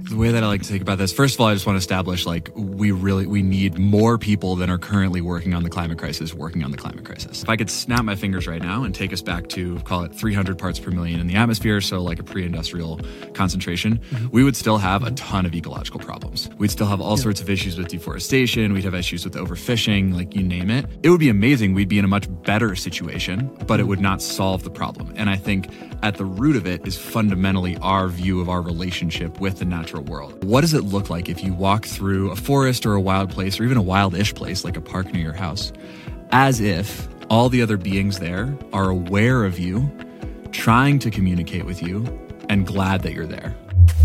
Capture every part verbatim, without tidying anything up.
The way that I like to think about this, first of all, I just want to establish like we really we need more people than are currently working on the climate crisis working on the climate crisis. If I could snap my fingers right now and take us back to, call it three hundred parts per million in the atmosphere, so like a pre-industrial concentration, mm-hmm. we would still have a ton of ecological problems. We'd still have all yeah. sorts of issues with deforestation. We'd have issues with overfishing, like you name it. It would be amazing. We'd be in a much better situation, but it would not solve the problem. And I think at the root of it is fundamentally our view of our relationship with the natural world. What does it look like if you walk through a forest or a wild place or even a wild-ish place like a park near your house as if all the other beings there are aware of you, trying to communicate with you, and glad that you're there?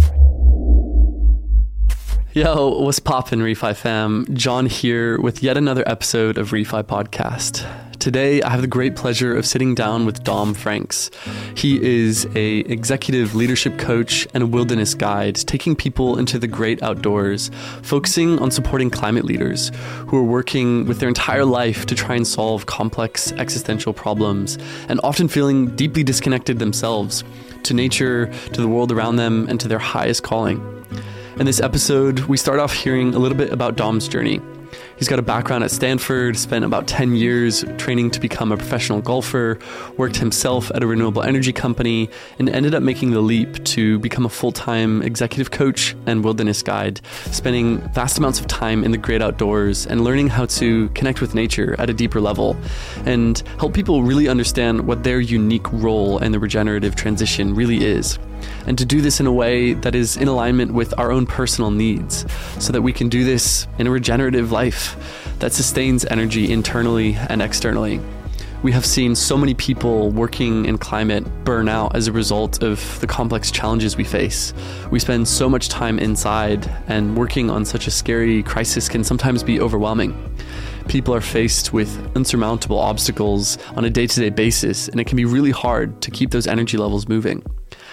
Yo, what's poppin', Refi fam? John here with yet another episode of Refi Podcast. Today, I have the great pleasure of sitting down with Dom Franks. He is a executive leadership coach and a wilderness guide, taking people into the great outdoors, focusing on supporting climate leaders who are working with their entire life to try and solve complex existential problems and often feeling deeply disconnected themselves to nature, to the world around them, and to their highest calling. In this episode, we start off hearing a little bit about Dom's journey. He's got a background at Stanford, spent about ten years training to become a professional golfer, worked himself at a renewable energy company, and ended up making the leap to become a full-time executive coach and wilderness guide, spending vast amounts of time in the great outdoors and learning how to connect with nature at a deeper level and help people really understand what their unique role in the regenerative transition really is. And to do this in a way that is in alignment with our own personal needs so that we can do this in a regenerative life that sustains energy internally and externally. We have seen so many people working in climate burn out as a result of the complex challenges we face. We spend so much time inside, and working on such a scary crisis can sometimes be overwhelming. People are faced with insurmountable obstacles on a day-to-day basis, and it can be really hard to keep those energy levels moving.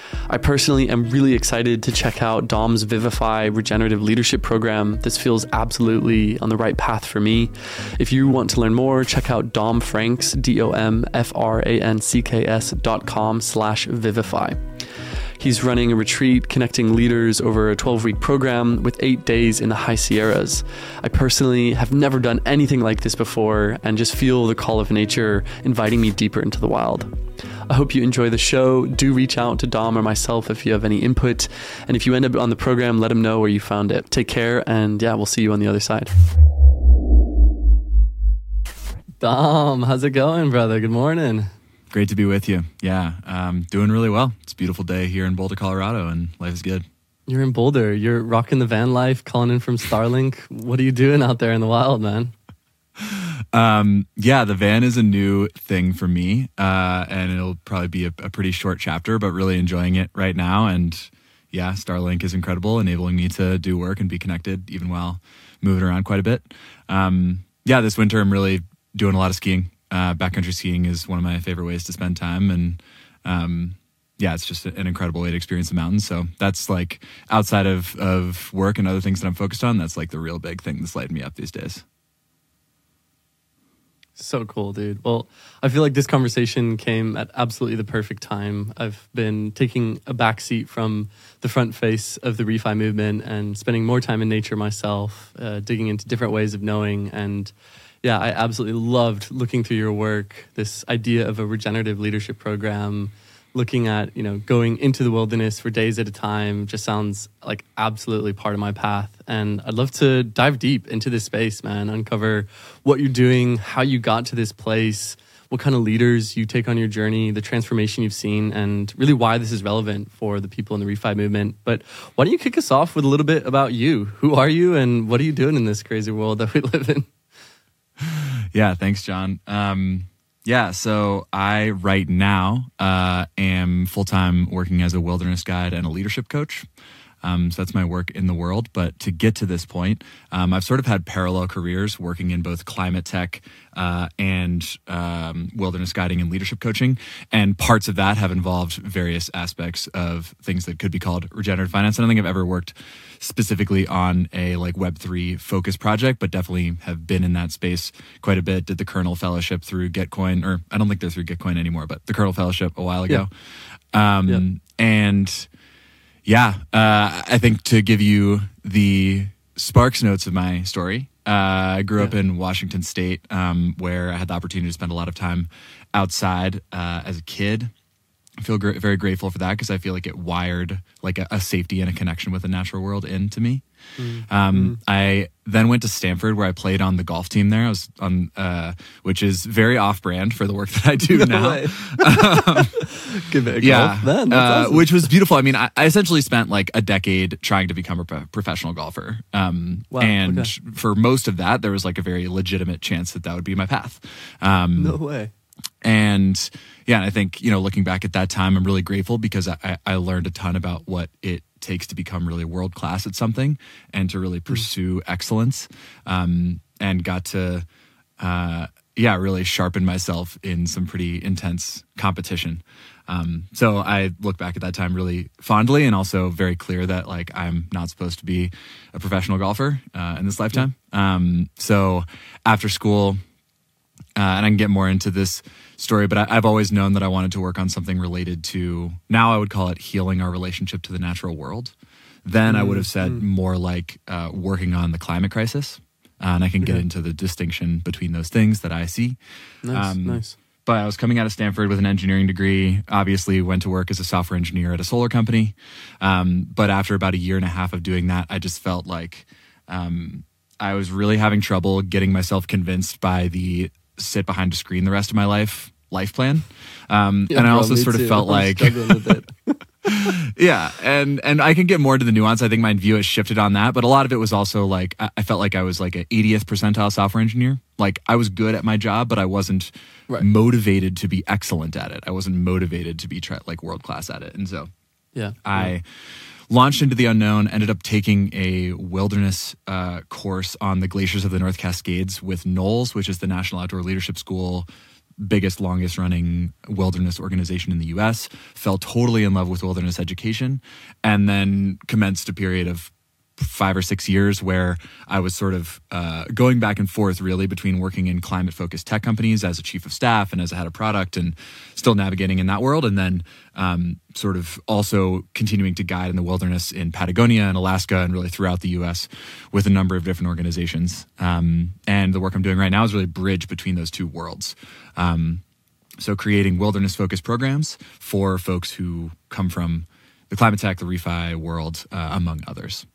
I personally am really excited to check out Dom's Vivify Regenerative Leadership Program. This feels absolutely on the right path for me. If you want to learn more, check out Dom Franks, D O M F R A N C K S dot com slash Vivify. He's running a retreat connecting leaders over a twelve-week program with eight days in the High Sierras. I personally have never done anything like this before and just feel the call of nature inviting me deeper into the wild. I hope you enjoy the show. Do reach out to Dom or myself if you have any input. And if you end up on the program, let him know where you found it. Take care, and yeah, we'll see you on the other side. Dom, how's it going, brother? Good morning. Great to be with you. Yeah, um, doing really well. It's a beautiful day here in Boulder, Colorado, and life is good. You're in Boulder. You're rocking the van life, calling in from Starlink. What are you doing out there in the wild, man? Um, yeah, the van is a new thing for me, uh, and it'll probably be a, a pretty short chapter, but really enjoying it right now. And yeah, Starlink is incredible, enabling me to do work and be connected even while moving around quite a bit. Um, yeah, this winter I'm really doing a lot of skiing. Uh, backcountry skiing is one of my favorite ways to spend time. And um, yeah, it's just an incredible way to experience the mountains. So that's like outside of, of work and other things that I'm focused on, that's like the real big thing that's lighting me up these days. So cool, dude. Well, I feel like this conversation came at absolutely the perfect time. I've been taking a backseat from the front face of the Refi movement and spending more time in nature myself, uh, digging into different ways of knowing. And yeah, I absolutely loved looking through your work, this idea of a regenerative leadership program, looking at, you know, going into the wilderness for days at a time just sounds like absolutely part of my path. And I'd love to dive deep into this space, man, uncover what you're doing, how you got to this place, what kind of leaders you take on your journey, the transformation you've seen, and really why this is relevant for the people in the Refi movement. But why don't you kick us off with a little bit about you? Who are you and what are you doing in this crazy world that we live in? Yeah, thanks, John. Um, yeah, so I right now uh, am full-time working as a wilderness guide and a leadership coach. Um, so that's my work in the world. But to get to this point, um, I've sort of had parallel careers working in both climate tech uh, and um, wilderness guiding and leadership coaching. And parts of that have involved various aspects of things that could be called regenerative finance. I don't think I've ever worked specifically on a like Web three focus project, but definitely have been in that space quite a bit. Did the Kernel Fellowship through Gitcoin, or I don't think they're through Gitcoin anymore, but the Kernel Fellowship a while ago. Yeah. Um, yeah. And Yeah, uh, I think to give you the Sparks notes of my story, uh, I grew yeah. up in Washington State, um, where I had the opportunity to spend a lot of time outside uh, as a kid. I feel gr- very grateful for that because I feel like it wired like a, a safety and a connection with the natural world into me. Mm. Um, mm. I then went to Stanford where I played on the golf team there. I was on, uh, which is very off-brand for the work that I do no now. um, Good bit of yeah, golf. Man, that's uh, awesome. Which was beautiful. I mean, I, I essentially spent like a decade trying to become a pro- professional golfer. Um, wow, and okay. for most of that, there was like a very legitimate chance that that would be my path. Um, no way. And yeah, and I think, you know, looking back at that time, I'm really grateful because I, I learned a ton about what it takes to become really world class at something and to really pursue mm. excellence, um, and got to, uh, yeah, really sharpen myself in some pretty intense competition. Um, so I look back at that time really fondly and also very clear that like I'm not supposed to be a professional golfer uh, in this lifetime. Mm. Um, so after school, Uh, and I can get more into this story, but I, I've always known that I wanted to work on something related to, now I would call it healing our relationship to the natural world. Then mm, I would have said mm. more like uh, working on the climate crisis. Uh, and I can get okay. into the distinction between those things that I see. Nice, um, nice. But I was coming out of Stanford with an engineering degree, obviously went to work as a software engineer at a solar company. Um, but after about a year and a half of doing that, I just felt like um, I was really having trouble getting myself convinced by the sit behind a screen the rest of my life life plan. Um, yeah, and I bro, also sort of too. felt I'm like, yeah. And, and I can get more into the nuance. I think my view has shifted on that, but a lot of it was also like, I, I felt like I was like an eightieth percentile software engineer. Like I was good at my job, but I wasn't right. motivated to be excellent at it. I wasn't motivated to be try, like world-class at it. And so yeah, I yeah. launched into the unknown, ended up taking a wilderness uh, course on the glaciers of the North Cascades with NOLS, which is the National Outdoor Leadership School, biggest, longest running wilderness organization in the U S, fell totally in love with wilderness education, and then commenced a period of five or six years where I was sort of uh, going back and forth really between working in climate-focused tech companies as a chief of staff and as a head of product and still navigating in that world. And then um, sort of also continuing to guide in the wilderness in Patagonia and Alaska and really throughout the U S with a number of different organizations. Um, and the work I'm doing right now is really bridge between those two worlds. Um, so creating wilderness-focused programs for folks who come from the climate tech, the refi world, uh, among others.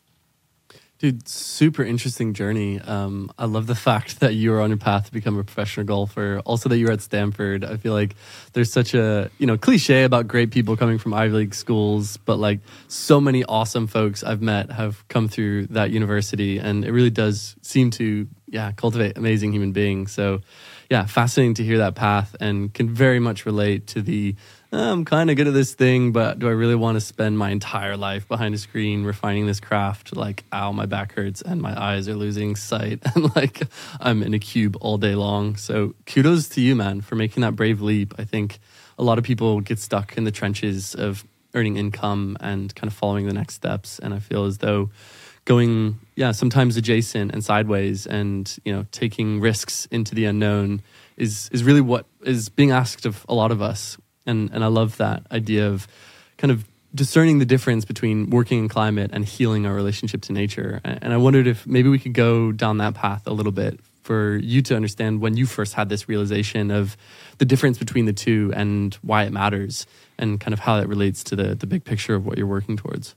Dude, super interesting journey. Um, I love the fact that you were on your path to become a professional golfer. Also that you were at Stanford. I feel like there's such a, you know, cliche about great people coming from Ivy League schools, but like so many awesome folks I've met have come through that university, and it really does seem to, yeah, cultivate amazing human beings. So yeah, fascinating to hear that path, and can very much relate to the, I'm kind of good at this thing, but do I really want to spend my entire life behind a screen refining this craft? Like, ow, my back hurts and my eyes are losing sight, and like I'm in a cube all day long. So kudos to you, man, for making that brave leap. I think a lot of people get stuck in the trenches of earning income and kind of following the next steps. And I feel as though going, yeah, sometimes adjacent and sideways and, you know, taking risks into the unknown is is really what is being asked of a lot of us. And and I love that idea of kind of discerning the difference between working in climate and healing our relationship to nature. And I wondered if maybe we could go down that path a little bit for you to understand when you first had this realization of the difference between the two and why it matters, and kind of how that relates to the the big picture of what you're working towards.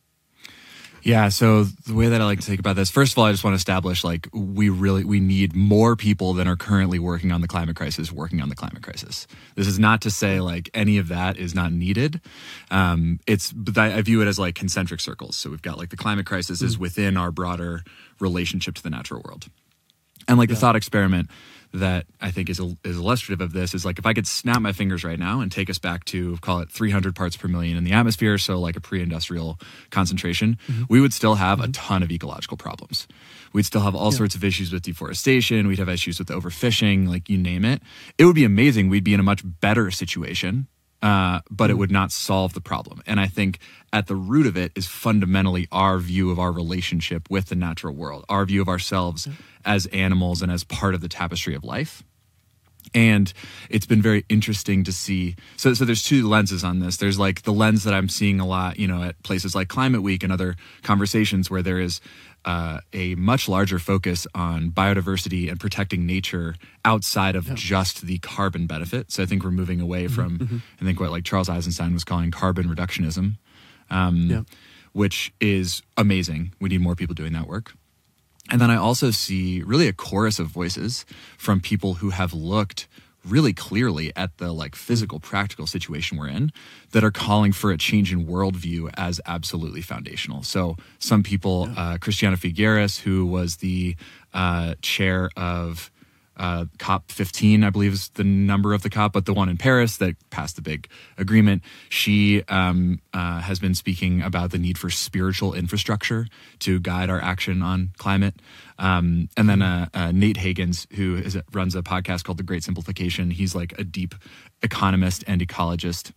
Yeah, so the way that I like to think about this, first of all, I just want to establish like we really we need more people than are currently working on the climate crisis working on the climate crisis. This is not to say like any of that is not needed. Um, it's but I, I view it as like concentric circles. So we've got like the climate crisis mm-hmm. is within our broader relationship to the natural world, and like yeah. the thought experiment that I think is is illustrative of this is like if I could snap my fingers right now and take us back to, call it three hundred parts per million in the atmosphere, so like a pre-industrial concentration, mm-hmm. we would still have mm-hmm. a ton of ecological problems. We'd still have all yeah. sorts of issues with deforestation. We'd have issues with overfishing, like you name it. It would be amazing. We'd be in a much better situation, uh, but mm-hmm. it would not solve the problem. And I think at the root of it is fundamentally our view of our relationship with the natural world, our view of ourselves mm-hmm. as animals and as part of the tapestry of life. And it's been very interesting to see. So, so there's two lenses on this. There's like the lens that I'm seeing a lot, you know, at places like Climate Week and other conversations where there is uh, a much larger focus on biodiversity and protecting nature outside of yeah. just the carbon benefit. So I think we're moving away from, mm-hmm. I think what like Charles Eisenstein was calling carbon reductionism, um, yeah. which is amazing. We need more people doing that work. And then I also see really a chorus of voices from people who have looked really clearly at the like physical, practical situation we're in that are calling for a change in worldview as absolutely foundational. So some people, yeah. uh, Christiana Figueres, who was the uh, chair of uh, COP fifteen, I believe is the number of the COP, but the one in Paris that passed the big agreement. She um, uh, has been speaking about the need for spiritual infrastructure to guide our action on climate. Um, and then uh, uh, Nate Higgins, who is, runs a podcast called The Great Simplification. He's like a deep economist and ecologist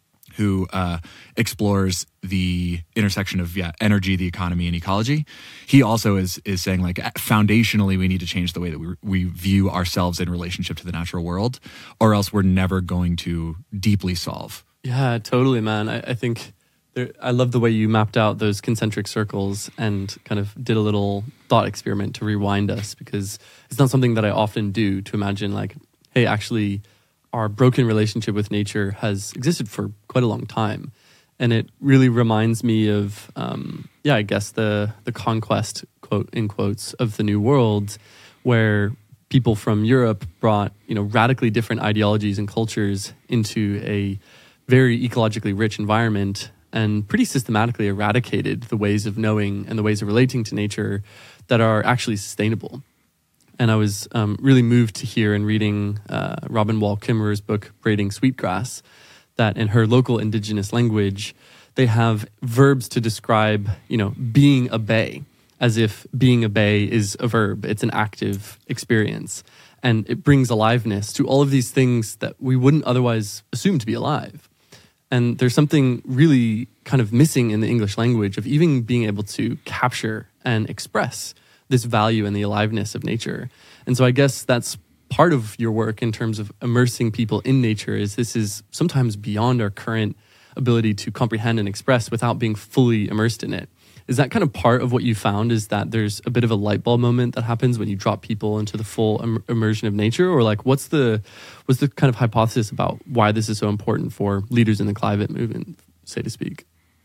who uh, explores the intersection of yeah, energy, the economy, and ecology. He also is is saying like foundationally we need to change the way that we we view ourselves in relationship to the natural world, or else we're never going to deeply solve. Yeah, totally, man. I, I think there, I love the way you mapped out those concentric circles and kind of did a little thought experiment to rewind us, because it's not something that I often do, to imagine like, hey, actually, our broken relationship with nature has existed for quite a long time. And it really reminds me of, um, yeah, I guess the the conquest, quote, in quotes, of the New World, where people from Europe brought, you know, radically different ideologies and cultures into a very ecologically rich environment and pretty systematically eradicated the ways of knowing and the ways of relating to nature that are actually sustainable. And I was um, really moved to hear in reading uh, Robin Wall Kimmerer's book, Braiding Sweetgrass, that in her local indigenous language, they have verbs to describe, you know, being a bay, as if being a bay is a verb. It's an active experience. And it brings aliveness to all of these things that we wouldn't otherwise assume to be alive. And there's something really kind of missing in the English language of even being able to capture and express this value and the aliveness of nature. And so I guess that's part of your work in terms of immersing people in nature, is this is sometimes beyond our current ability to comprehend and express without being fully immersed in it. Is that kind of part of what you found, is that there's a bit of a light bulb moment that happens when you drop people into the full im- immersion of nature? Or like, what's the what's the kind of hypothesis about why this is so important for leaders in the climate movement, so to speak?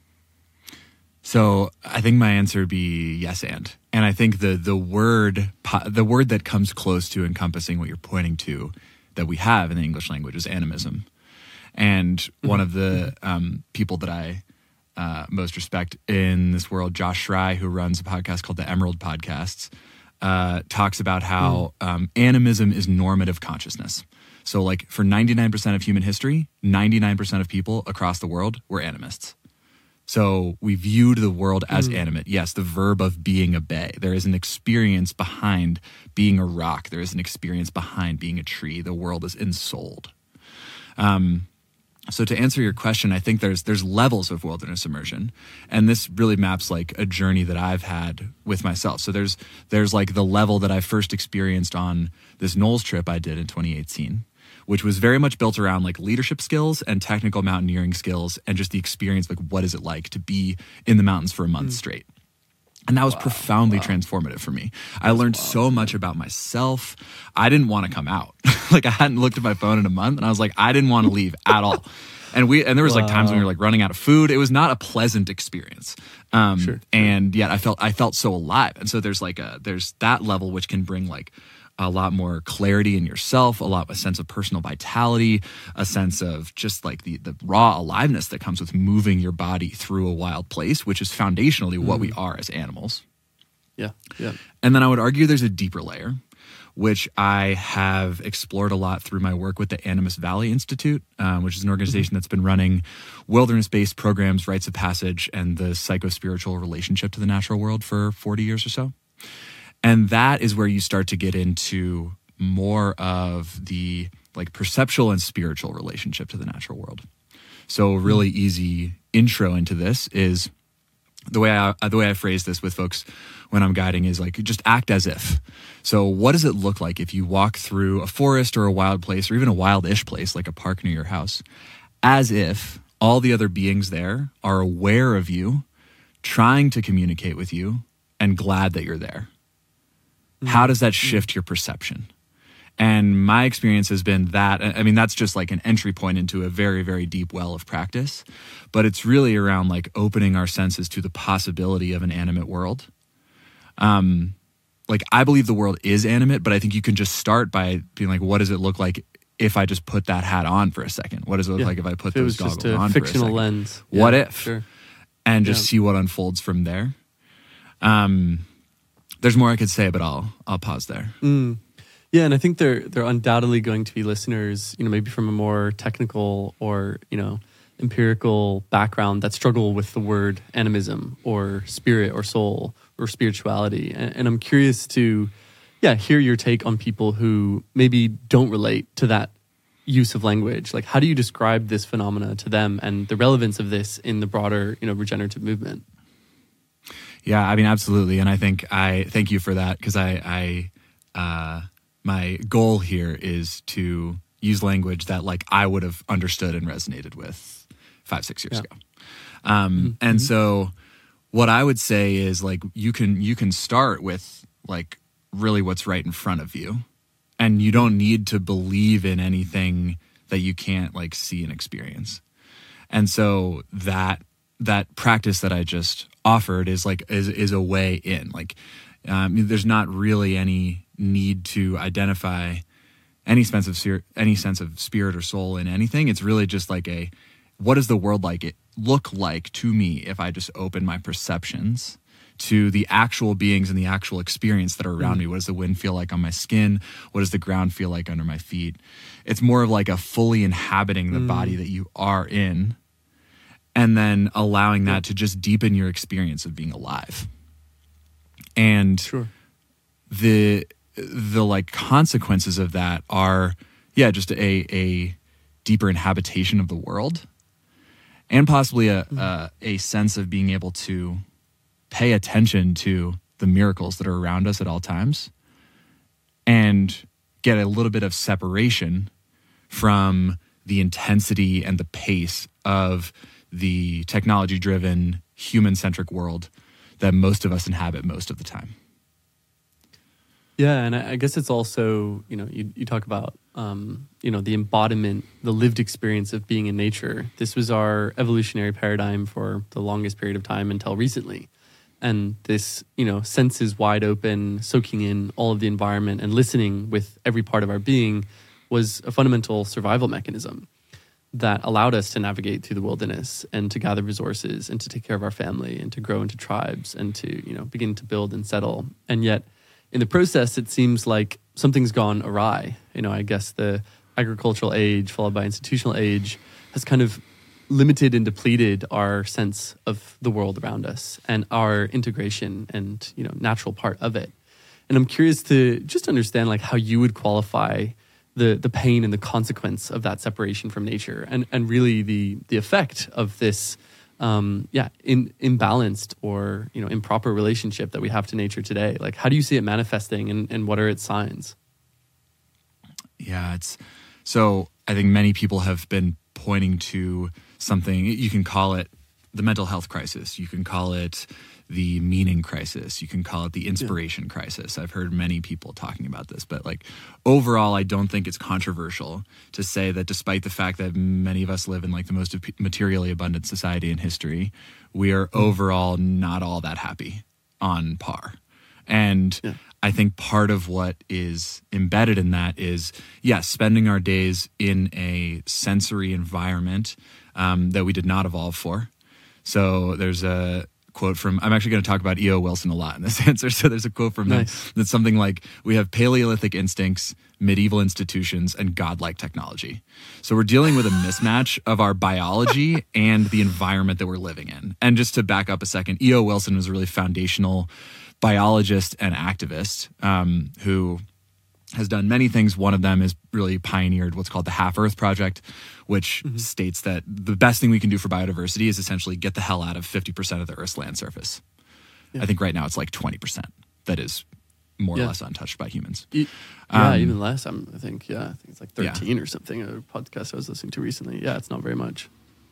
So I think my answer would be yes and. And I think the the word the word that comes close to encompassing what you're pointing to that we have in the English language is animism. And mm-hmm. one of the um, people that I uh, most respect in this world, Josh Schrei, who runs a podcast called the Emerald Podcasts, uh, talks about how mm. um, animism is normative consciousness. So like for ninety-nine percent of human history, ninety-nine percent of people across the world were animists. So we viewed the world as mm. animate. Yes, the verb of being a bay. There is an experience behind being a rock. There is an experience behind being a tree. The world is ensouled. Um, so to answer your question, I think there's there's levels of wilderness immersion, and this really maps like a journey that I've had with myself. So there's there's like the level that I first experienced on this Knowles trip I did in twenty eighteen. Which was very much built around like leadership skills and technical mountaineering skills and just the experience, like what is it like to be in the mountains for a month mm. straight. And that was wow. profoundly wow. transformative for me. That's I learned wild. so much about myself. I didn't want to come out. Like I hadn't looked at my phone in a month and I was like, I didn't want to leave at all. And we and there was wow. like times when we were like running out of food. It was not a pleasant experience. Um, sure, sure. And yet I felt I felt so alive. And so there's like a there's that level which can bring like a lot more clarity in yourself, a lot, a sense of personal vitality, a sense of just like the, the raw aliveness that comes with moving your body through a wild place, which is foundationally mm. what we are as animals. Yeah, yeah. And then I would argue there's a deeper layer, which I have explored a lot through my work with the Animas Valley Institute, um, which is an organization mm-hmm. that's been running wilderness-based programs, rites of passage, and the psycho-spiritual relationship to the natural world for forty years or so. And that is where you start to get into more of the like perceptual and spiritual relationship to the natural world. So a really easy intro into this is the way I the way I phrase this with folks when I'm guiding is like, just act as if. So what does it look like if you walk through a forest or a wild place, or even a wild-ish place like a park near your house, as if all the other beings there are aware of you, trying to communicate with you, and glad that you're there? Mm-hmm. How does that shift your perception? And my experience has been that, I mean, that's just like an entry point into a very, very deep well of practice. But it's really around like opening our senses to the possibility of an animate world. Um, like, I believe the world is animate, but I think you can just start by being like, what does it look like if I just put that hat on for a second? What does it look yeah. like if I put if those it was goggles just a on fictional for a second? lens. What yeah, if? Sure. And just yeah. see what unfolds from there. Um, there's more I could say, but I'll I'll pause there. Mm. Yeah, and I think there there are undoubtedly going to be listeners, you know, maybe from a more technical or, you know, empirical background that struggle with the word animism or spirit or soul or spirituality. And, and I'm curious to, yeah, hear your take on people who maybe don't relate to that use of language. Like, how do you describe this phenomena to them and the relevance of this in the broader, you know, regenerative movement? Yeah, I mean, absolutely. And I think I thank you for that, because I, I, uh, my goal here is to use language that like I would have understood and resonated with five, six years yeah. ago. Um, mm-hmm. And so what I would say is like, you can, you can start with like really what's right in front of you, and you don't need to believe in anything that you can't like see and experience. And so that, that practice that I just offered is like, is, is a way in. Like, um, there's not really any need to identify any sense of spirit, any sense of spirit or soul in anything. It's really just like a, what does the world like it look like to me if I just open my perceptions to the actual beings and the actual experience that are around mm. me? What does the wind feel like on my skin? What does the ground feel like under my feet? It's more of like a fully inhabiting the mm. body that you are in, and then allowing that yeah. to just deepen your experience of being alive. And sure. the the like consequences of that are, yeah, just a a deeper inhabitation of the world, and possibly a mm-hmm. a, a sense of being able to pay attention to the miracles that are around us at all times, and get a little bit of separation from the intensity and the pace of the technology-driven, human-centric world that most of us inhabit most of the time. Yeah, and I guess it's also, you know, you, you talk about, um, you know, the embodiment, the lived experience of being in nature. This was our evolutionary paradigm for the longest period of time until recently. And this, you know, senses wide open, soaking in all of the environment and listening with every part of our being was a fundamental survival mechanism that allowed us to navigate through the wilderness and to gather resources and to take care of our family and to grow into tribes and to, you know, begin to build and settle. And yet, in the process, it seems like something's gone awry. You know, I guess the agricultural age followed by institutional age has kind of limited and depleted our sense of the world around us and our integration and, you know, natural part of it. And I'm curious to just understand like how you would qualify the the pain and the consequence of that separation from nature, and and really the the effect of this um yeah in imbalanced or, you know, improper relationship that we have to nature today. Like, how do you see it manifesting, and, and what are its signs? Yeah, it's so I think many people have been pointing to something. You can call it the mental health crisis, you can call it the meaning crisis, you can call it the inspiration yeah. crisis. I've heard many people talking about this, but like overall, I don't think it's controversial to say that despite the fact that many of us live in like the most materially abundant society in history, we are mm. overall not all that happy on par. And yeah. I think part of what is embedded in that is, yes, spending our days in a sensory environment um, that we did not evolve for. So there's a quote from, I'm actually going to talk about E O Wilson a lot in this answer. So there's a quote from nice. him that's something like, we have Paleolithic instincts, medieval institutions, and godlike technology. So we're dealing with a mismatch of our biology and the environment that we're living in. And just to back up a second, E O Wilson was a really foundational biologist and activist um, who has done many things. One of them is really pioneered what's called the Half Earth Project, which mm-hmm. states that the best thing we can do for biodiversity is essentially get the hell out of fifty percent of the Earth's land surface. Yeah. I think right now it's like twenty percent that is more yeah. or less untouched by humans. E- yeah, um, even less, I'm, I think. Yeah, I think it's like thirteen yeah. or something, a podcast I was listening to recently. Yeah, it's not very much.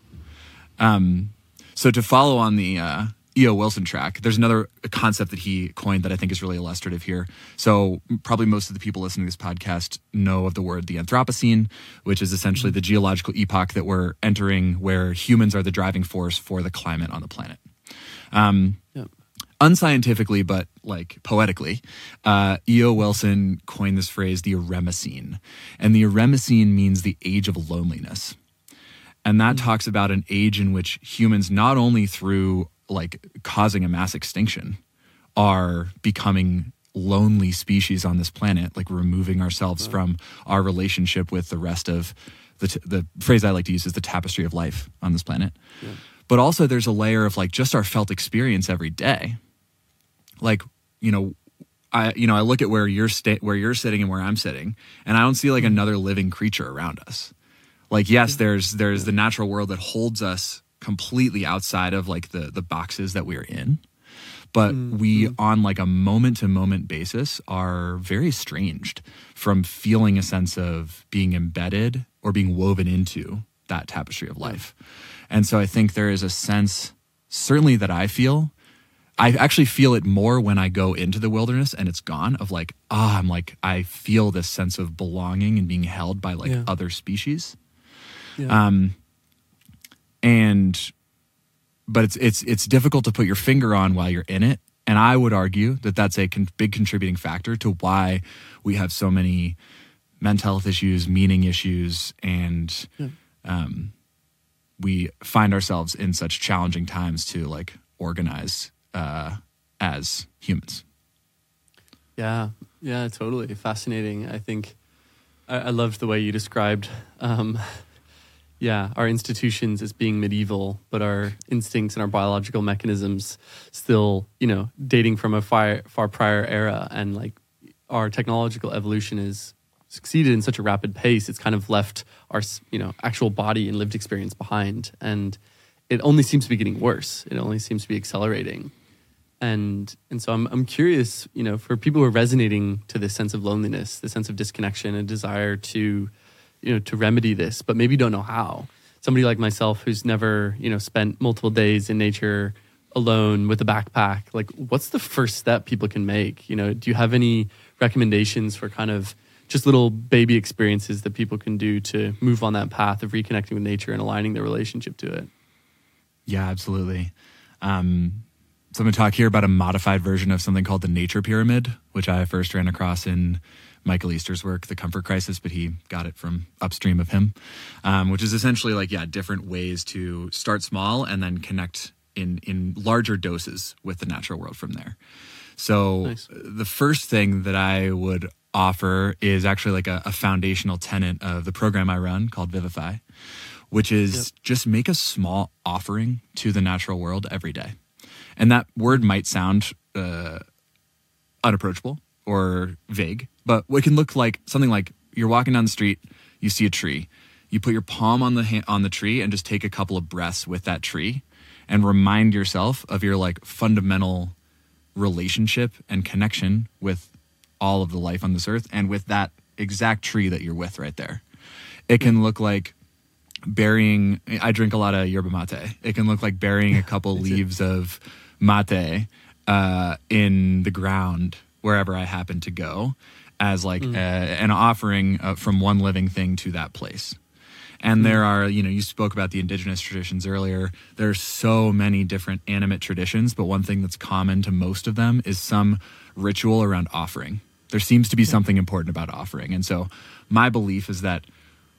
Um, so to follow on the uh, E O. Wilson track, there's another concept that he coined that I think is really illustrative here. So probably most of the people listening to this podcast know of the word the Anthropocene, which is essentially mm-hmm. the geological epoch that we're entering where humans are the driving force for the climate on the planet. Um, yeah. Unscientifically, but like poetically, uh, E O. Wilson coined this phrase, the Eremocene. And the Eremocene means the age of loneliness. And that mm-hmm. talks about an age in which humans, not only through like causing a mass extinction, are becoming lonely species on this planet, like removing ourselves wow. from our relationship with the rest of the, t- the phrase I like to use is the tapestry of life on this planet. Yeah. But also there's a layer of like just our felt experience every day. Like, you know, I, you know, I look at where you're sta- where you're sitting and where I'm sitting, and I don't see like another living creature around us. Like, yes, there's, there's the natural world that holds us completely outside of like the the boxes that we're in, but mm-hmm. we on like a moment to moment basis are very estranged from feeling a sense of being embedded or being woven into that tapestry of life. And so I think there is a sense, certainly that I feel, I actually feel it more when I go into the wilderness and it's gone, of like, ah, I'm like, I feel this sense of belonging and being held by like yeah. other species. Yeah. Um, And, but it's it's it's difficult to put your finger on while you're in it. And I would argue that that's a con- big contributing factor to why we have so many mental health issues, meaning issues, and yeah. um, we find ourselves in such challenging times to like organize uh, as humans. Yeah, yeah, totally. Fascinating. I think I, I loved the way you described um Yeah, our institutions as being medieval, but our instincts and our biological mechanisms still, you know, dating from a far, far prior era. And like our technological evolution has succeeded in such a rapid pace, it's kind of left our, you know, actual body and lived experience behind. And it only seems to be getting worse. It only seems to be accelerating. And and so I'm I'm curious, you know, for people who are resonating to this sense of loneliness, the sense of disconnection, a desire to you know, to remedy this, but maybe don't know how. Somebody like myself who's never, you know, spent multiple days in nature alone with a backpack, like what's the first step people can make? You know, do you have any recommendations for kind of just little baby experiences that people can do to move on that path of reconnecting with nature and aligning their relationship to it? Yeah, absolutely. Um, so I'm going to talk here about a modified version of something called the Nature Pyramid, which I first ran across in Michael Easter's work, The Comfort Crisis, but he got it from upstream of him, um, which is essentially like, yeah, different ways to start small and then connect in, in larger doses with the natural world from there. So nice. The first thing that I would offer is actually like a, a foundational tenet of the program I run called Vivify, which is yep. just make a small offering to the natural world every day. And that word might sound uh, unapproachable or vague, but it can look like something like you're walking down the street, you see a tree, you put your palm on the ha- on the tree and just take a couple of breaths with that tree and remind yourself of your like fundamental relationship and connection with all of the life on this earth and with that exact tree that you're with right there. It can look like burying, I drink a lot of yerba mate. It can look like burying a couple leaves of mate uh, in the ground wherever I happen to go as like mm. a, an offering uh, from one living thing to that place. And mm. there are, you know, you spoke about the indigenous traditions earlier. There are so many different animate traditions, but one thing that's common to most of them is some ritual around offering. There seems to be something important about offering. And so my belief is that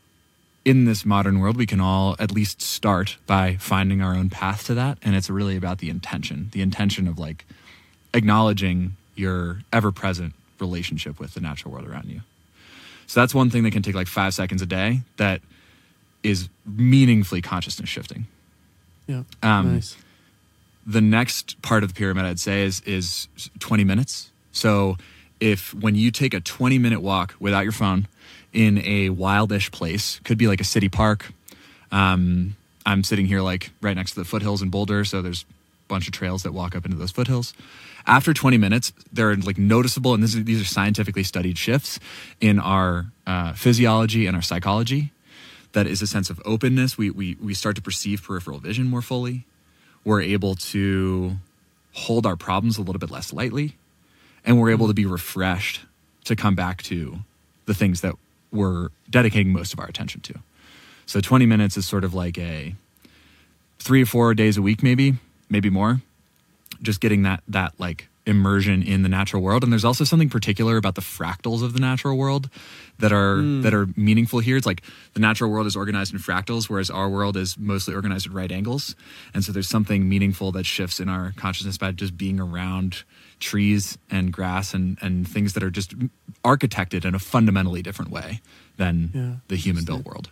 in this modern world, we can all at least start by finding our own path to that. And it's really about the intention, the intention of like acknowledging your ever-present relationship with the natural world around you. So that's one thing that can take like five seconds a day that is meaningfully consciousness shifting. Yeah, um, nice. The next part of the pyramid, I'd say, is is twenty minutes. So if when you take a twenty minute walk without your phone in a wildish place, could be like a city park. Um, I'm sitting here like right next to the foothills in Boulder, so there's a bunch of trails that walk up into those foothills. After twenty minutes, there are like noticeable, and this is, these are scientifically studied shifts in our uh, physiology and our psychology. That is a sense of openness. We, we, we start to perceive peripheral vision more fully. We're able to hold our problems a little bit less lightly. And we're able to be refreshed to come back to the things that we're dedicating most of our attention to. So twenty minutes is sort of like a three or four days a week, maybe, maybe more. Just getting that that like immersion in the natural world. And there's also something particular about the fractals of the natural world that are mm. that are meaningful here. It's like the natural world is organized in fractals, whereas our world is mostly organized at right angles. And so there's something meaningful that shifts in our consciousness by just being around trees and grass and, and things that are just architected in a fundamentally different way than yeah, the human-built world.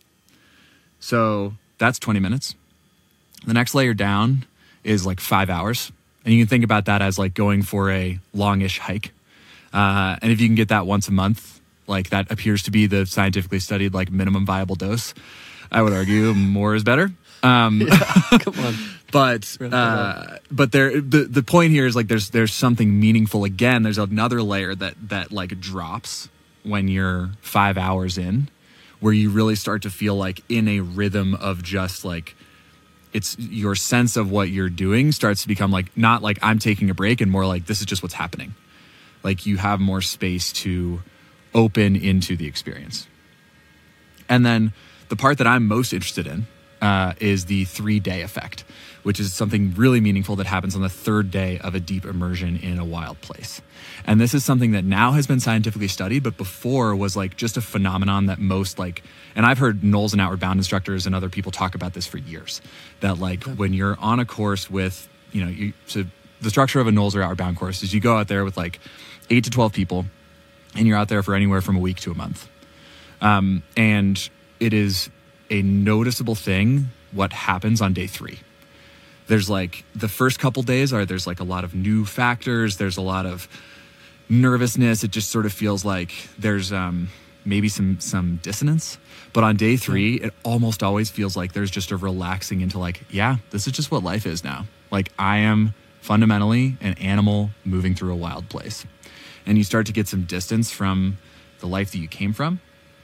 So that's twenty minutes. The next layer down is like five hours. And you can think about that as like going for a longish hike. Uh, and if you can get that once a month, like that appears to be the scientifically studied like minimum viable dose. I would argue more is better. Um, yeah, come on. But uh, but there the, the point here is like there's there's something meaningful again. There's another layer that that like drops when you're five hours in, where you really start to feel like in a rhythm of just like, it's your sense of what you're doing starts to become like, not like I'm taking a break and more like this is just what's happening. Like you have more space to open into the experience. And then the part that I'm most interested in uh, is the three day effect, which is something really meaningful that happens on the third day of a deep immersion in a wild place. And this is something that now has been scientifically studied, but before was like just a phenomenon that most like, and I've heard N O L S and Outward Bound instructors and other people talk about this for years, that like when you're on a course with, you know, you, so the structure of a N O L S or Outward Bound course is you go out there with like eight to twelve people and you're out there for anywhere from a week to a month. Um, and it is a noticeable thing what happens on day three. There's like the first couple days are there's like a lot of new factors. There's a lot of nervousness. It just sort of feels like there's um, maybe some some dissonance. But on day three, it almost always feels like there's just a relaxing into like, yeah, this is just what life is now. Like I am fundamentally an animal moving through a wild place. And you start to get some distance from the life that you came from.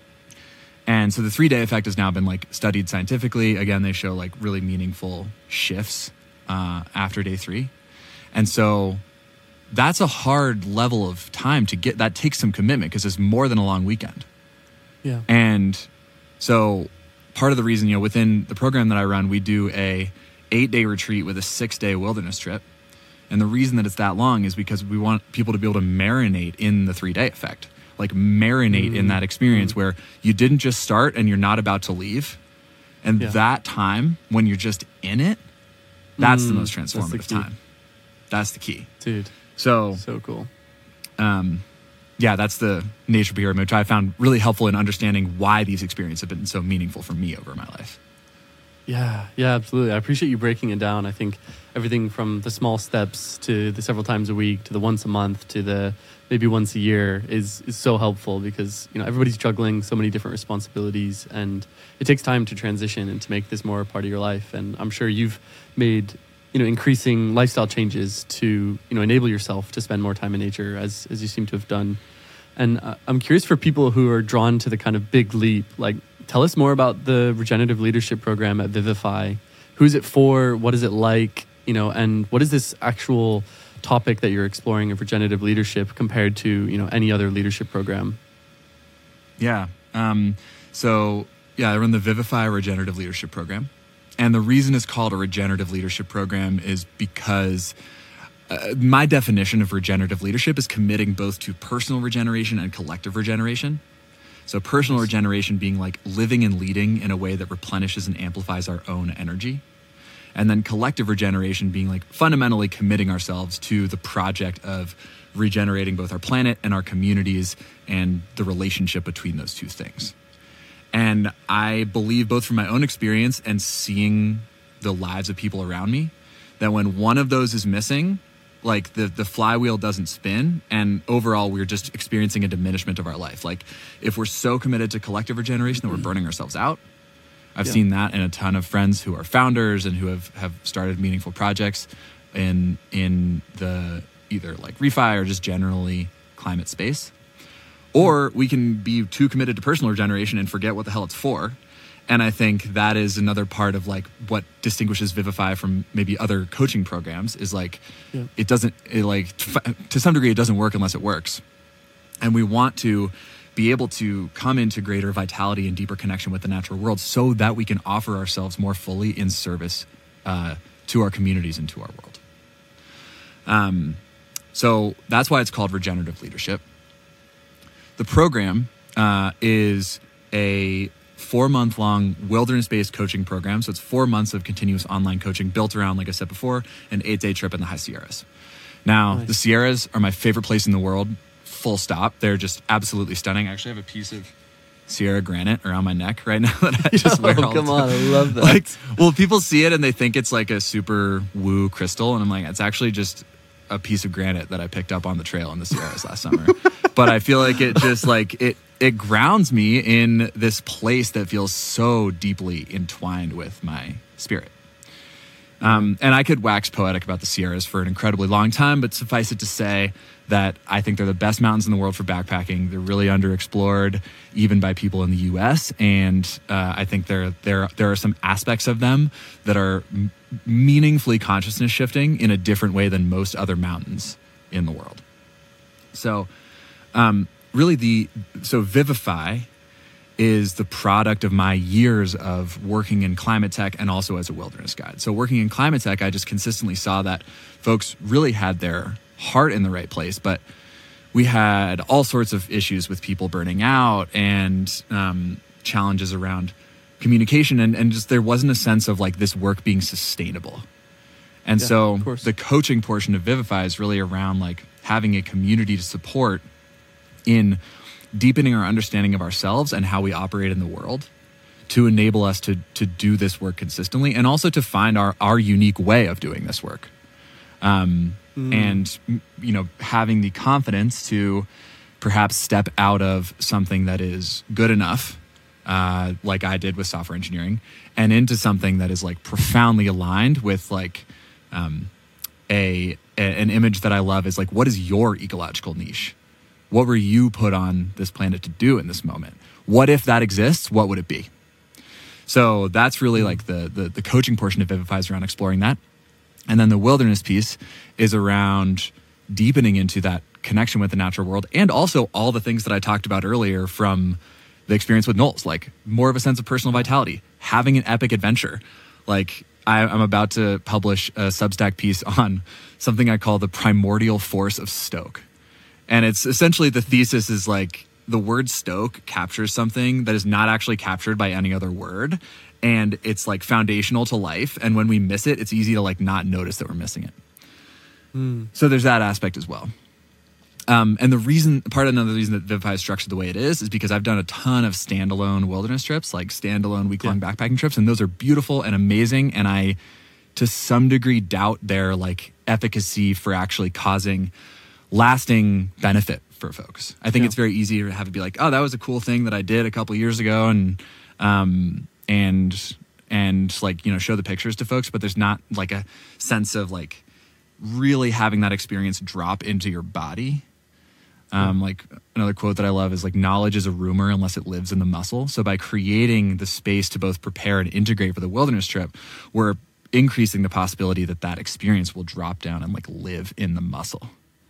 And so the three-day effect has now been like studied scientifically. Again, they show like really meaningful shifts uh, after day three. And so that's a hard level of time to get. That takes some commitment because it's more than a long weekend. Yeah. And so part of the reason, you know, within the program that I run, we do a eight-day retreat with a six-day wilderness trip. And the reason that it's that long is because we want people to be able to marinate in the three-day effect. Like marinate mm-hmm. in that experience mm-hmm. where you didn't just start and you're not about to leave. And yeah. that time when you're just in it, that's mm, the most transformative that's the time. That's the key. Dude. So, so cool. Um, yeah, that's the nature pyramid, which I found really helpful in understanding why these experiences have been so meaningful for me over my life. Yeah, yeah, absolutely. I appreciate you breaking it down. I think everything from the small steps to the several times a week to the once a month to the maybe once a year is is so helpful because, you know, everybody's juggling so many different responsibilities and it takes time to transition and to make this more a part of your life. And I'm sure you've made, you know, increasing lifestyle changes to, you know, enable yourself to spend more time in nature as as you seem to have done. And uh, I'm curious for people who are drawn to the kind of big leap, like tell us more about the Regenerative Leadership Program at Vivify. Who's it for? What is it like? You know, and what is this actual topic that you're exploring of regenerative leadership compared to, you know, any other leadership program? Yeah. Um, so, yeah, I run the Vivify Regenerative Leadership Program. And the reason it's called a regenerative leadership program is because uh, my definition of regenerative leadership is committing both to personal regeneration and collective regeneration. So personal regeneration being like living and leading in a way that replenishes and amplifies our own energy. And then collective regeneration being like fundamentally committing ourselves to the project of regenerating both our planet and our communities and the relationship between those two things. And I believe both from my own experience and seeing the lives of people around me, that when one of those is missing, like the, the flywheel doesn't spin, and overall we're just experiencing a diminishment of our life. Like if we're so committed to collective regeneration that we're burning ourselves out. I've yeah. seen that in a ton of friends who are founders and who have, have started meaningful projects in in the either like refi or just generally climate space. Or we can be too committed to personal regeneration and forget what the hell it's for. And I think that is another part of like what distinguishes Vivify from maybe other coaching programs is like, yeah. it doesn't, it like to some degree, it doesn't work unless it works. And we want to be able to come into greater vitality and deeper connection with the natural world so that we can offer ourselves more fully in service uh, to our communities and to our world. Um, so that's why it's called Regenerative Leadership. The program uh, is a four-month-long wilderness-based coaching program. So it's four months of continuous online coaching built around, like I said before, an eight-day trip in the High Sierras. Now, nice. The Sierras are my favorite place in the world, full stop. They're just absolutely stunning. I actually have a piece of Sierra granite around my neck right now that I just Yo, wear all come the time. on, I love that. Like, well, people see it and they think it's like a super woo crystal, and I'm like, it's actually just a piece of granite that I picked up on the trail in the Sierras last summer. But I feel like it just like it it grounds me in this place that feels so deeply entwined with my spirit. Um, and I could wax poetic about the Sierras for an incredibly long time, but suffice it to say that I think they're the best mountains in the world for backpacking. They're really underexplored, even by people in the U S. And uh, I think there there there are some aspects of them that are m- meaningfully consciousness shifting in a different way than most other mountains in the world. So, um, really, the so Vivify is the product of my years of working in climate tech and also as a wilderness guide. So working in climate tech, I just consistently saw that folks really had their heart in the right place, but we had all sorts of issues with people burning out and um, challenges around communication, and, and just there wasn't a sense of like this work being sustainable. And yeah, so the coaching portion of Vivify is really around like having a community to support in deepening our understanding of ourselves and how we operate in the world to enable us to to do this work consistently, and also to find our, our unique way of doing this work. Um, mm. And, you know, having the confidence to perhaps step out of something that is good enough, uh, like I did with software engineering, and into something that is like profoundly aligned with like um, a, a an image that I love is like, what is your ecological niche? What were you put on this planet to do in this moment? What if that exists? What would it be? So that's really like the, the the coaching portion of Vivify is around exploring that. And then the wilderness piece is around deepening into that connection with the natural world, and also all the things that I talked about earlier from the experience with Knowles, like more of a sense of personal vitality, having an epic adventure. Like I, I'm about to publish a Substack piece on something I call the primordial force of stoke. And it's essentially the thesis is like the word stoke captures something that is not actually captured by any other word. And it's like foundational to life. And when we miss it, it's easy to like not notice that we're missing it. Mm. So there's that aspect as well. Um, and the reason, part of another reason that Vivify is structured the way it is, is because I've done a ton of standalone wilderness trips, like standalone week-long yeah. backpacking trips. And those are beautiful and amazing. And I, to some degree, doubt their like efficacy for actually causing lasting benefit for folks. I think yeah. it's very easy to have it be like, oh, that was a cool thing that I did a couple years ago, and um and and like, you know, show the pictures to folks, but there's not like a sense of like really having that experience drop into your body. Um, yeah. Like another quote that I love is like, knowledge is a rumor unless it lives in the muscle. So by creating the space to both prepare and integrate for the wilderness trip, we're increasing the possibility that that experience will drop down and like live in the muscle.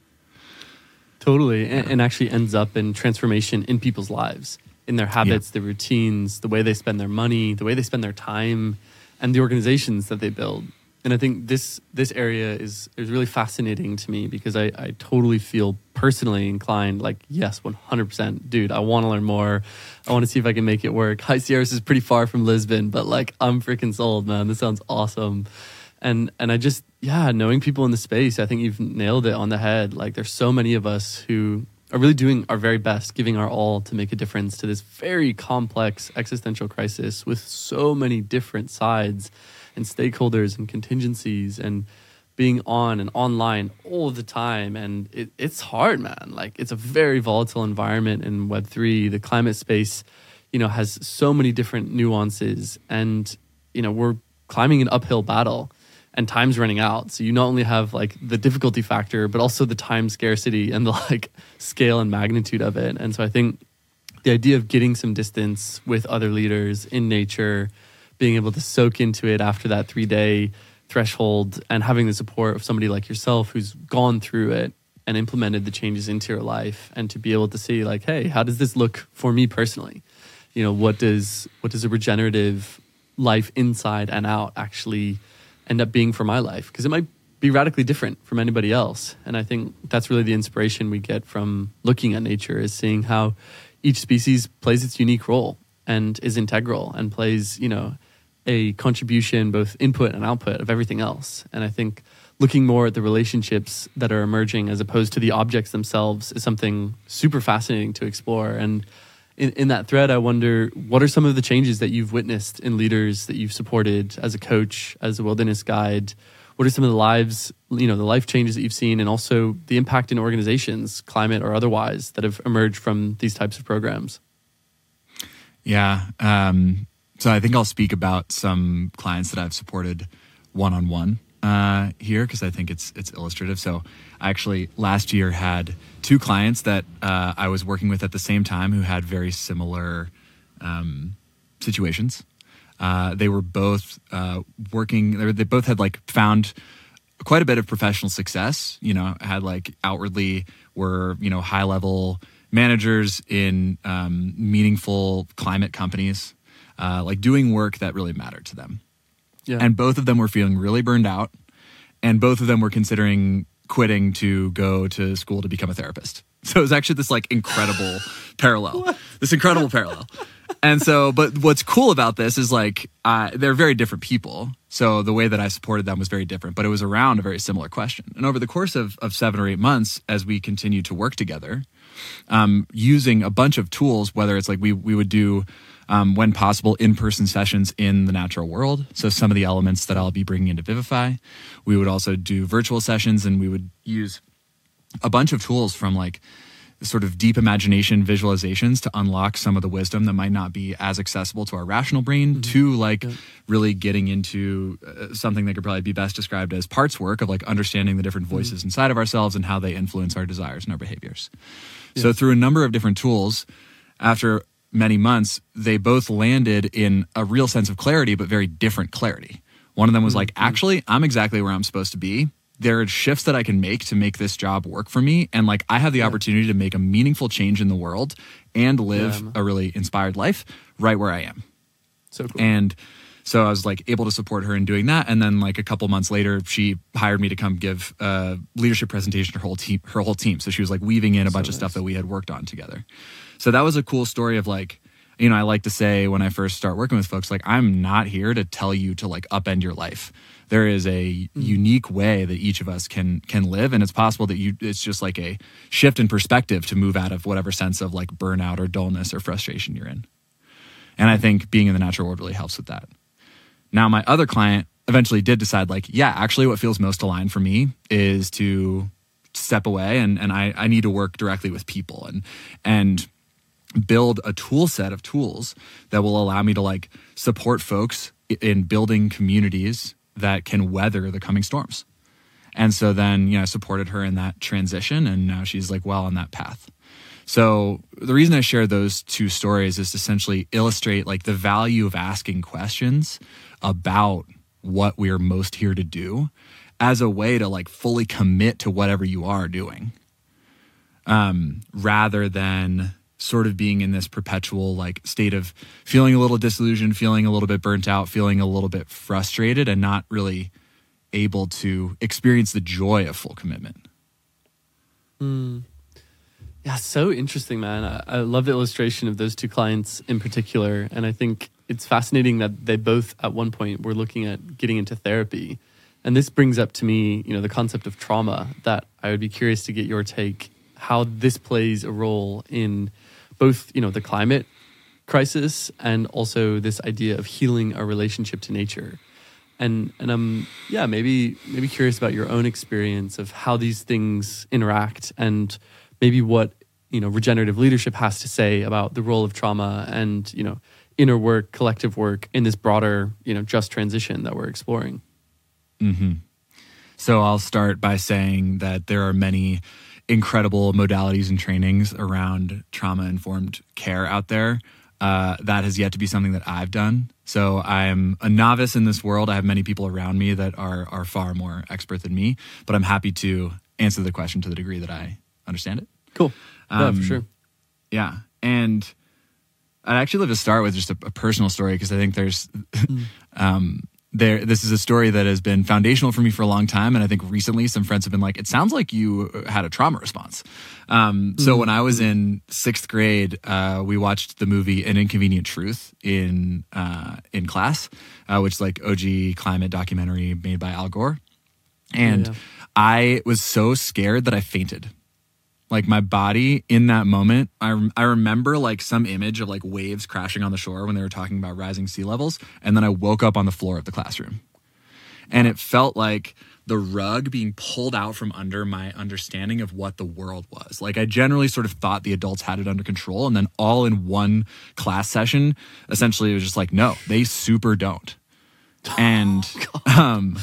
Totally, and, and actually ends up in transformation in people's lives, in their habits, yeah. their routines, the way they spend their money, the way they spend their time, and the organizations that they build. And I think this this area is is really fascinating to me, because I, I totally feel personally inclined, like, yes, one hundred percent, dude, I want to learn more. I want to see if I can make it work. High Sierras is pretty far from Lisbon, but like, I'm freaking sold, man. This sounds awesome. And and I just, yeah, knowing people in the space, I think you've nailed it on the head. Like, there's so many of us who are really doing our very best, giving our all to make a difference to this very complex existential crisis with so many different sides and stakeholders and contingencies, and being on and online all the time. And it, it's hard, man. Like, it's a very volatile environment in Web three. The climate space, you know, has so many different nuances. And, you know, we're climbing an uphill battle and time's running out. So you not only have like the difficulty factor, but also the time scarcity and the like scale and magnitude of it. And so I think the idea of getting some distance with other leaders in nature, being able to soak into it after that three day threshold, and having the support of somebody like yourself who's gone through it and implemented the changes into your life, and to be able to see like, hey, how does this look for me personally? You know, what does what does a regenerative life inside and out actually end up being for my life? Because it might be radically different from anybody else. And I think that's really the inspiration we get from looking at nature, is seeing how each species plays its unique role and is integral and plays, you know, a contribution, both input and output of everything else. And I think looking more at the relationships that are emerging as opposed to the objects themselves is something super fascinating to explore. And in, in that thread, I wonder, what are some of the changes that you've witnessed in leaders that you've supported as a coach, as a wilderness guide? What are some of the lives, you know, the life changes that you've seen, and also the impact in organizations, climate or otherwise, that have emerged from these types of programs? Yeah. Um, so I think I'll speak about some clients that I've supported one-on-one uh, here, because I think it's it's illustrative. So I actually last year had two clients that uh, I was working with at the same time who had very similar um, situations. Uh, they were both uh, working, they, were, they both had like found quite a bit of professional success, you know, had like outwardly were, you know, high level managers in um, meaningful climate companies, uh, like doing work that really mattered to them. Yeah. And both of them were feeling really burned out, and both of them were considering quitting to go to school to become a therapist. So it was actually this like incredible parallel, what? this incredible parallel. And so, but what's cool about this is like, uh, they're very different people. So the way that I supported them was very different, but it was around a very similar question. And over the course of, of seven or eight months, as we continued to work together, um, using a bunch of tools, whether it's like we, we would do, um, when possible, in-person sessions in the natural world. So some of the elements that I'll be bringing into Vivify, we would also do virtual sessions, and we would use a bunch of tools from like sort of deep imagination visualizations to unlock some of the wisdom that might not be as accessible to our rational brain, mm-hmm. to like yeah. really getting into uh, something that could probably be best described as parts work of like understanding the different voices mm-hmm. inside of ourselves and how they influence our desires and our behaviors. Yes. So through a number of different tools, after many months, they both landed in a real sense of clarity, but very different clarity. One of them was mm-hmm. like, actually, I'm exactly where I'm supposed to be. There are shifts that I can make to make this job work for me. And like, I have the yeah. opportunity to make a meaningful change in the world and live yeah. a really inspired life right where I am. So cool. And so I was like able to support her in doing that. And then like a couple months later, she hired me to come give a leadership presentation to her whole team, her whole team. So she was like weaving in a so bunch nice. of stuff that we had worked on together. So that was a cool story of like, you know, I like to say when I first start working with folks, like, I'm not here to tell you to like upend your life. There is a mm. unique way that each of us can can live, and it's possible that you it's just like a shift in perspective to move out of whatever sense of like burnout or dullness or frustration you're in. And I think being in the natural world really helps with that. Now, my other client eventually did decide like, yeah, actually what feels most aligned for me is to step away, and and I, I need to work directly with people and and build a tool set of tools that will allow me to like support folks in building communities that can weather the coming storms. And so then, you know, I supported her in that transition, and now she's like well on that path. So the reason I share those two stories is to essentially illustrate like the value of asking questions about what we are most here to do as a way to like fully commit to whatever you are doing, um, rather than sort of being in this perpetual like state of feeling a little disillusioned, feeling a little bit burnt out, feeling a little bit frustrated, and not really able to experience the joy of full commitment. Mm. Yeah, so interesting, man. I, I love the illustration of those two clients in particular. And I think it's fascinating that they both at one point were looking at getting into therapy. And this brings up to me, you know, the concept of trauma, that I would be curious to get your take, how this plays a role in both, you know, the climate crisis and also this idea of healing our relationship to nature. And and I'm yeah maybe maybe curious about your own experience of how these things interact, and maybe what you know regenerative leadership has to say about the role of trauma and you know inner work, collective work in this broader you know just transition that we're exploring. Mm-hmm. So I'll start by saying that there are many incredible modalities and trainings around trauma-informed care out there. Uh, that has yet to be something that I've done. So I'm a novice in this world. I have many people around me that are are far more expert than me, but I'm happy to answer the question to the degree that I understand it. Cool. Yeah, um, for sure. Yeah. And I'd actually love to start with just a, a personal story, because I think there's mm. um, there. This is a story that has been foundational for me for a long time, and I think recently some friends have been like, "It sounds like you had a trauma response." Um, so mm. when I was in sixth grade, uh, we watched the movie An Inconvenient Truth in uh, in class, uh, which is like O G climate documentary made by Al Gore, and yeah, yeah. I was so scared that I fainted. Like my body in that moment, I, I remember like some image of like waves crashing on the shore when they were talking about rising sea levels. And then I woke up on the floor of the classroom. And it felt like the rug being pulled out from under my understanding of what the world was. Like I generally sort of thought the adults had it under control. And then all in one class session, essentially it was just like, no, they super don't. And, um,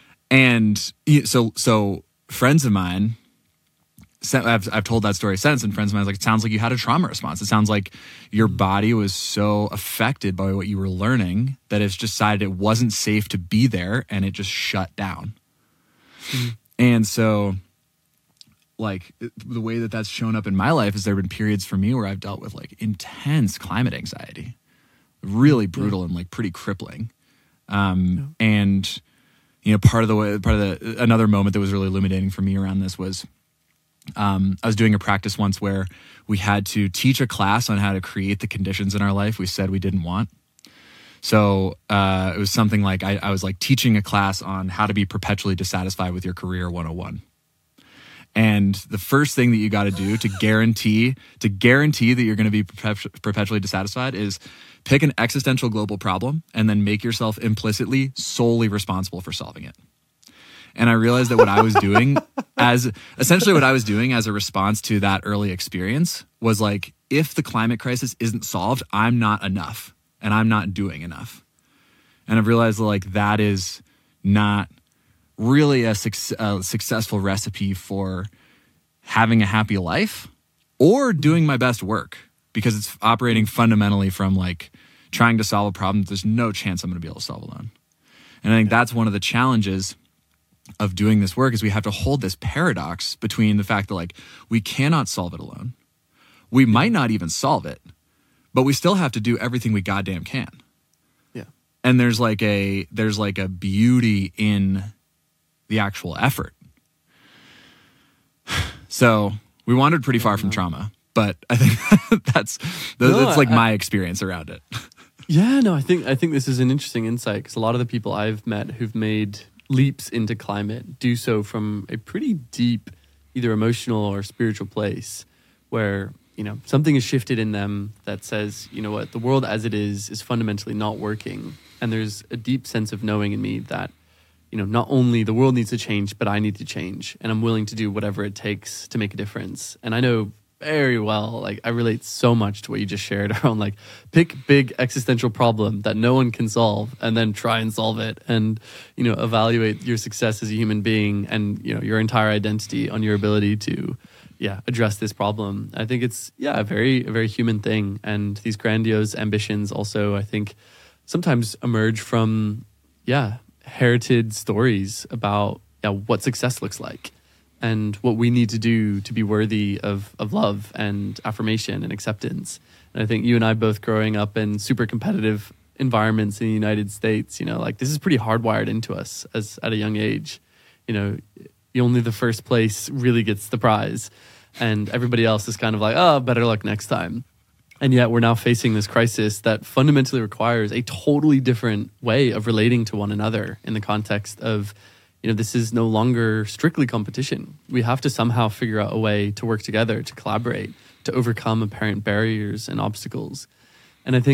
and so, so friends of mine, I've, I've told that story since, and friends of mine was like, it sounds like you had a trauma response. It sounds like your body was so affected by what you were learning that it's decided it wasn't safe to be there, and it just shut down. Mm-hmm. And so, like, the way that that's shown up in my life is there have been periods for me where I've dealt with, like, intense climate anxiety. Really brutal yeah. and, like, pretty crippling. Um, yeah. And, you know, part of the way, part of the, another moment that was really illuminating for me around this was, Um, I was doing a practice once where we had to teach a class on how to create the conditions in our life we said we didn't want. So uh, it was something like I, I was like teaching a class on how to be perpetually dissatisfied with your career one oh one. And the first thing that you got to do to guarantee to guarantee that you're going to be perpetu- perpetually dissatisfied is pick an existential global problem and then make yourself implicitly solely responsible for solving it. And I realized that what I was doing as essentially what I was doing as a response to that early experience was like, if the climate crisis isn't solved, I'm not enough and I'm not doing enough. And I've realized like that is not really a, su- a successful recipe for having a happy life or doing my best work, because it's operating fundamentally from like trying to solve a problem that there's no chance I'm going to be able to solve alone. And I think that's one of the challenges of doing this work is we have to hold this paradox between the fact that like we cannot solve it alone. We might not even solve it, but we still have to do everything we goddamn can. Yeah. And there's like a there's like a beauty in the actual effort. So we wandered pretty far from trauma, but I think that's no, that's like I, my experience around it. Yeah, no, I think I think this is an interesting insight, because a lot of the people I've met who've made leaps into climate do so from a pretty deep, either emotional or spiritual place, where, you know, something is shifted in them that says, you know what, the world as it is is fundamentally not working. And there's a deep sense of knowing in me that, you know, not only the world needs to change, but I need to change. And I'm willing to do whatever it takes to make a difference. And I know very well, like I relate so much to what you just shared around like pick big existential problem that no one can solve and then try and solve it, and you know evaluate your success as a human being and you know your entire identity on your ability to yeah address this problem. I think it's yeah a very a very human thing, and these grandiose ambitions also I think sometimes emerge from yeah heritage stories about yeah what success looks like and what we need to do to be worthy of, of love and affirmation and acceptance. And I think you and I both growing up in super competitive environments in the United States, you know, like this is pretty hardwired into us as at a young age. You know, only the first place really gets the prize, and everybody else is kind of like, oh, better luck next time. And yet we're now facing this crisis that fundamentally requires a totally different way of relating to one another in the context of, you know, this is no longer strictly competition. We have to somehow figure out a way to work together, to collaborate, to overcome apparent barriers and obstacles. And I think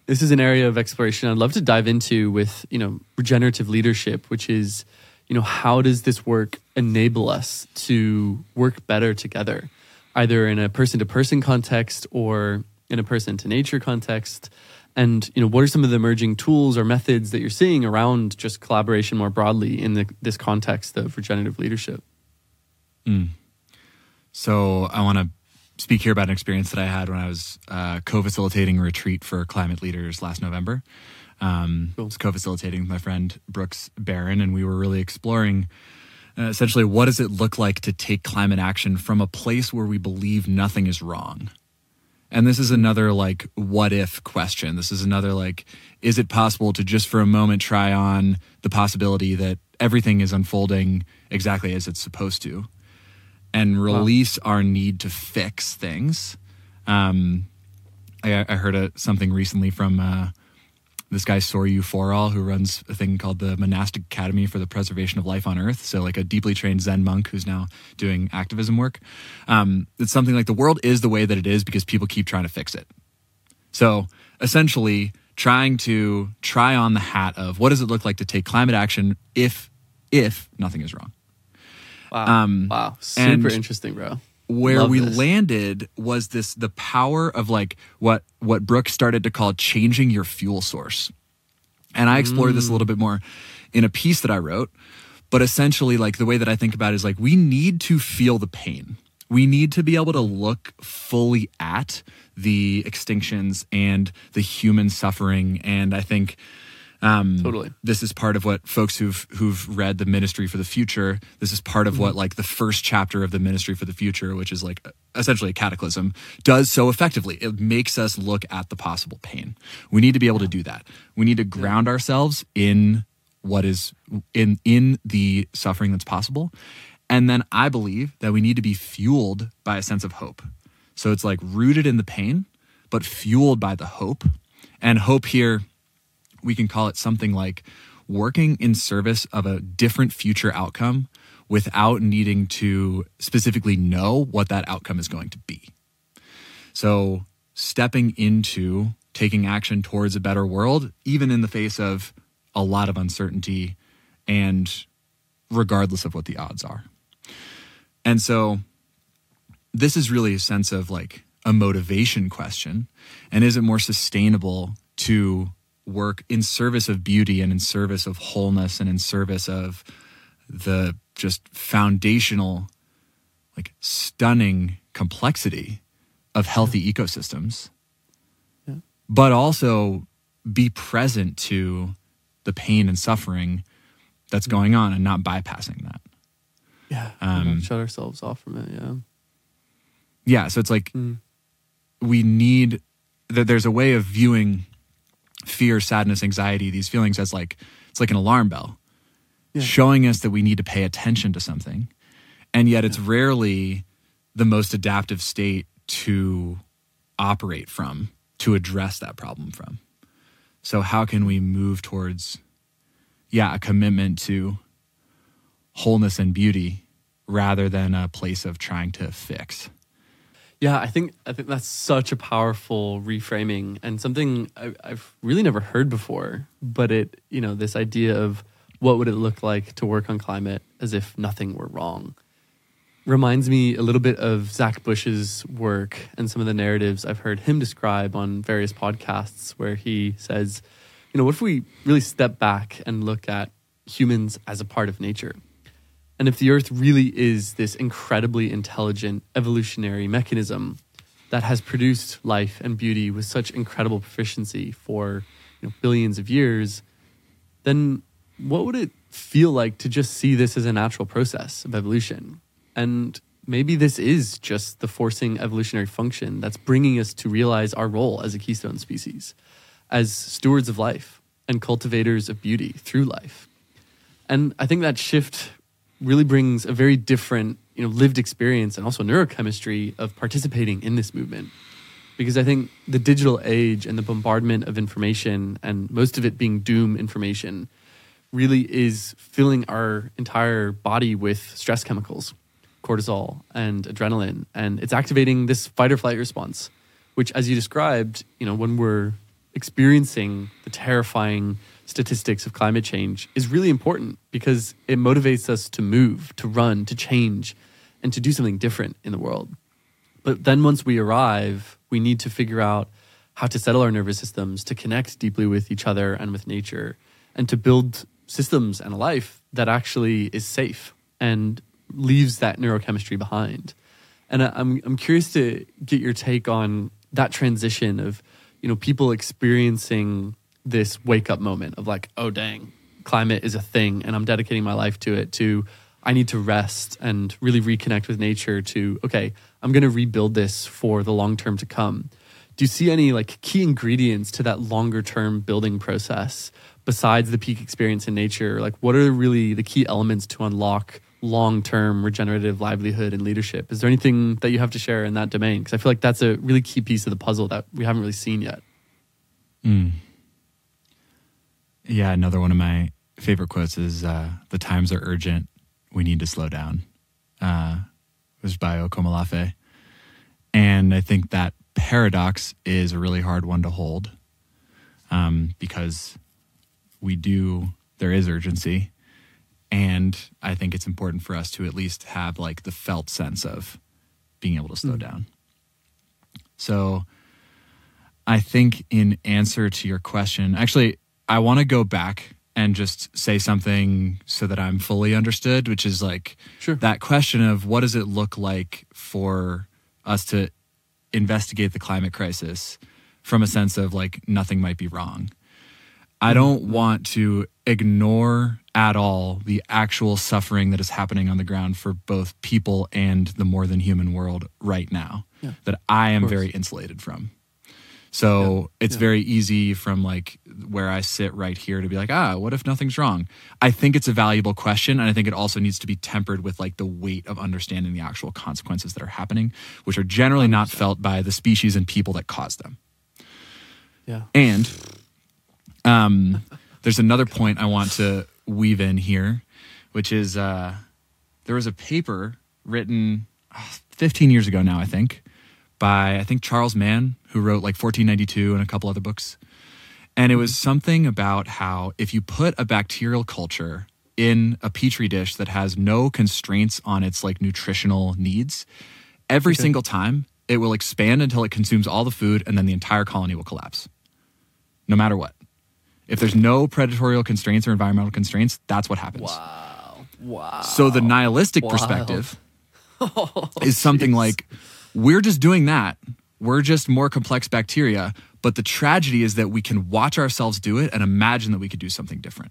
this is an area of exploration I'd love to dive into with, you know, regenerative leadership, which is, you know, how does this work enable us to work better together, either in a person-to-person context or in a person-to-nature context? And, you know, what are some of the emerging tools or methods that you're seeing around just collaboration more broadly in the, this context of regenerative leadership? Mm. So I want to speak here about an experience that I had when I was uh, co-facilitating a retreat for climate leaders last November. Um, cool. I was co-facilitating with my friend Brooks Barron, and we were really exploring uh, essentially what does it look like to take climate action from a place where we believe nothing is wrong. And this is another like what if question. This is another like, is it possible to just for a moment try on the possibility that everything is unfolding exactly as it's supposed to, and release wow. our need to fix things. Um, I, I heard a, something recently from uh, this guy Soryu Foral, who runs a thing called the Monastic Academy for the Preservation of Life on Earth. So like a deeply trained Zen monk who's now doing activism work. Um, it's something like the world is the way that it is because people keep trying to fix it. So essentially trying to try on the hat of what does it look like to take climate action if, if nothing is wrong. Wow. Um, wow. Super interesting, bro. Where Love we this. landed was this, the power of like what, what Brooke started to call changing your fuel source. And I explored mm. this a little bit more in a piece that I wrote, but essentially like the way that I think about it is like, we need to feel the pain. We need to be able to look fully at the extinctions and the human suffering. And I think, Um, totally. This is part of what folks who've who've read the Ministry for the Future. This is part of mm-hmm. what like the first chapter of the Ministry for the Future, which is like essentially a cataclysm, does so effectively. It makes us look at the possible pain. We need to be able to do that. We need to ground yeah. ourselves in what is in in the suffering that's possible, and then I believe that we need to be fueled by a sense of hope. So it's like rooted in the pain, but fueled by the hope. And hope here, we can call it something like working in service of a different future outcome without needing to specifically know what that outcome is going to be. So stepping into taking action towards a better world, even in the face of a lot of uncertainty and regardless of what the odds are. And so this is really a sense of like a motivation question. And is it more sustainable to work in service of beauty and in service of wholeness and in service of the just foundational, like stunning complexity of healthy yeah. ecosystems, yeah. but also be present to the pain and suffering that's mm-hmm. going on and not bypassing that. Yeah. Um, shut ourselves off from it. Yeah. Yeah. So it's like mm. we need that. There's a way of viewing fear, sadness, anxiety, these feelings as like, it's like an alarm bell yeah. showing us that we need to pay attention to something. And yet it's yeah. rarely the most adaptive state to operate from, to address that problem from. So how can we move towards, yeah, a commitment to wholeness and beauty rather than a place of trying to fix? Yeah, I think I think that's such a powerful reframing and something I, I've really never heard before. But it, you know, this idea of what would it look like to work on climate as if nothing were wrong reminds me a little bit of Zach Bush's work and some of the narratives I've heard him describe on various podcasts, where he says, you know, what if we really step back and look at humans as a part of nature? And if the Earth really is this incredibly intelligent evolutionary mechanism that has produced life and beauty with such incredible proficiency for, you know, billions of years, then what would it feel like to just see this as a natural process of evolution? And maybe this is just the forcing evolutionary function that's bringing us to realize our role as a keystone species, as stewards of life and cultivators of beauty through life. And I think that shift really brings a very different, you know, lived experience and also neurochemistry of participating in this movement. Because I think the digital age and the bombardment of information, and most of it being doom information, really is filling our entire body with stress chemicals, cortisol and adrenaline. And it's activating this fight or flight response, which, as you described, you know, when we're experiencing the terrifying statistics of climate change is really important because it motivates us to move, to run, to change, and to do something different in the world. But then once we arrive, we need to figure out how to settle our nervous systems, to connect deeply with each other and with nature, and to build systems and a life that actually is safe and leaves that neurochemistry behind. And I'm I'm curious to get your take on that transition of, you know, people experiencing this wake up moment of like, oh dang, climate is a thing and I'm dedicating my life to it, to I need to rest and really reconnect with nature, to, okay, I'm going to rebuild this for the long term to come. Do you see any like key ingredients to that longer term building process besides the peak experience in nature? Like, what are really the key elements to unlock long-term regenerative livelihood and leadership? Is there anything that you have to share in that domain? Because I feel like that's a really key piece of the puzzle that we haven't really seen yet. Mm. Yeah, another one of my favorite quotes is, uh, the times are urgent, we need to slow down. Uh, it was by Okomolafe. And I think that paradox is a really hard one to hold, um, because we do, there is urgency. And I think it's important for us to at least have like the felt sense of being able to slow mm. down. So I think in answer to your question, actually, I want to go back and just say something so that I'm fully understood, which is like sure. that question of what does it look like for us to investigate the climate crisis from a sense of like nothing might be wrong. I don't want to ignore at all the actual suffering that is happening on the ground for both people and the more than human world right now yeah. that I am very insulated from. So yeah. it's yeah. very easy from like where I sit right here to be like, ah, what if nothing's wrong? I think it's a valuable question. And I think it also needs to be tempered with like the weight of understanding the actual consequences that are happening, which are generally not felt by the species and people that cause them. Yeah. And um, there's another point I want to weave in here, which is uh, there was a paper written fifteen years ago now, I think, by I think Charles Mann, who wrote like fourteen ninety-two and a couple other books. And it was something about how if you put a bacterial culture in a petri dish that has no constraints on its like nutritional needs, every okay. single time it will expand until it consumes all the food and then the entire colony will collapse. No matter what. If there's no predatory constraints or environmental constraints, that's what happens. Wow. Wow. So the nihilistic wow. perspective oh, is something geez. like, we're just doing that. We're just more complex bacteria. But the tragedy is that we can watch ourselves do it and imagine that we could do something different.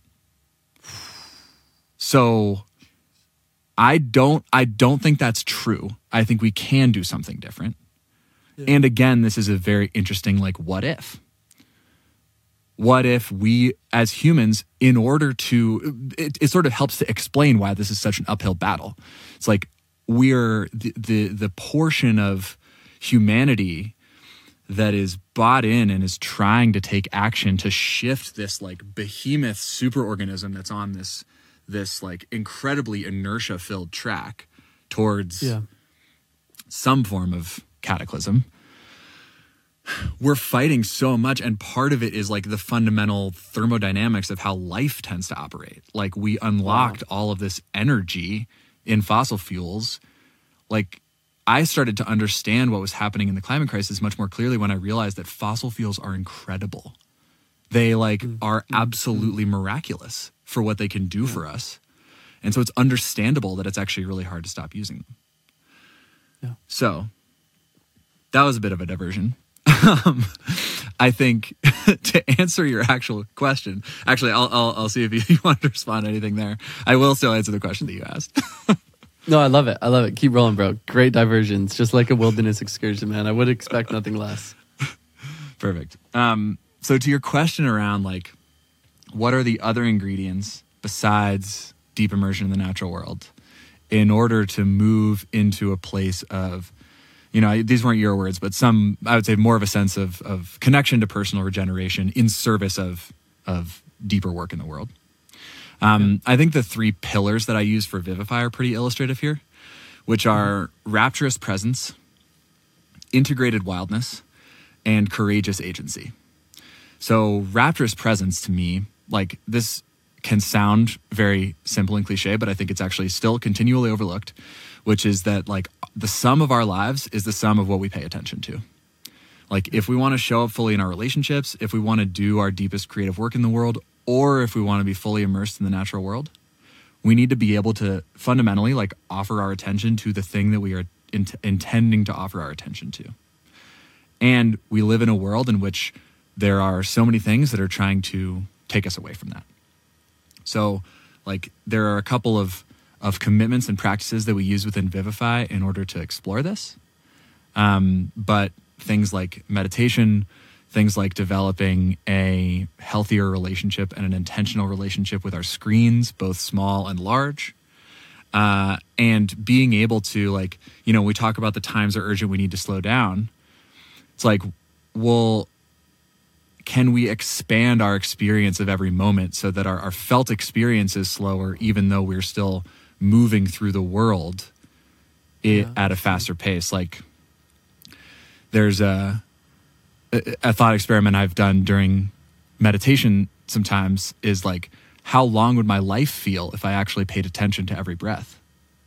So I don't, I don't think that's true. I think we can do something different. Yeah. And again, this is a very interesting, like, what if? What if we, as humans, in order to, it, it sort of helps to explain why this is such an uphill battle. It's like we're the, the, the portion of humanity that is bought in and is trying to take action to shift this like behemoth superorganism that's on this, this like incredibly inertia filled track towards yeah. some form of cataclysm. We're fighting so much, and part of it is like the fundamental thermodynamics of how life tends to operate. Like we unlocked wow. all of this energy in fossil fuels. Like I started to understand what was happening in the climate crisis much more clearly when I realized that fossil fuels are incredible. They like mm-hmm. are absolutely mm-hmm. miraculous for what they can do yeah. for us. And so it's understandable that it's actually really hard to stop using them. Yeah. So that was a bit of a diversion. Um, I think to answer your actual question, actually, I'll I'll, I'll see if you, you want to respond to anything there. I will still answer the question that you asked. No, I love it. I love it. Keep rolling, bro. Great diversions. Just like a wilderness excursion, man. I would expect nothing less. Perfect. Um, so to your question around like, what are the other ingredients besides deep immersion in the natural world in order to move into a place of, you know, these weren't your words, but some, I would say more of a sense of, of connection to personal regeneration in service of, of deeper work in the world. Um, yeah. I think the three pillars that I use for Vivify are pretty illustrative here, which are rapturous presence, integrated wildness, and courageous agency. So rapturous presence to me, like this can sound very simple and cliche, but I think it's actually still continually overlooked, which is that like the sum of our lives is the sum of what we pay attention to. Like if we want to show up fully in our relationships, if we want to do our deepest creative work in the world, or if we want to be fully immersed in the natural world, we need to be able to fundamentally like offer our attention to the thing that we are int- intending to offer our attention to. And we live in a world in which there are so many things that are trying to take us away from that. So like there are a couple of, of commitments and practices that we use within Vivify in order to explore this. Um, but things like meditation, things like developing a healthier relationship and an intentional relationship with our screens, both small and large. Uh, and being able to like, you know, we talk about the times are urgent, we need to slow down. It's like, well, can we expand our experience of every moment so that our, our felt experience is slower, even though we're still moving through the world it, yeah, at a faster pace? Like there's a, a thought experiment I've done during meditation sometimes is like, how long would my life feel if I actually paid attention to every breath?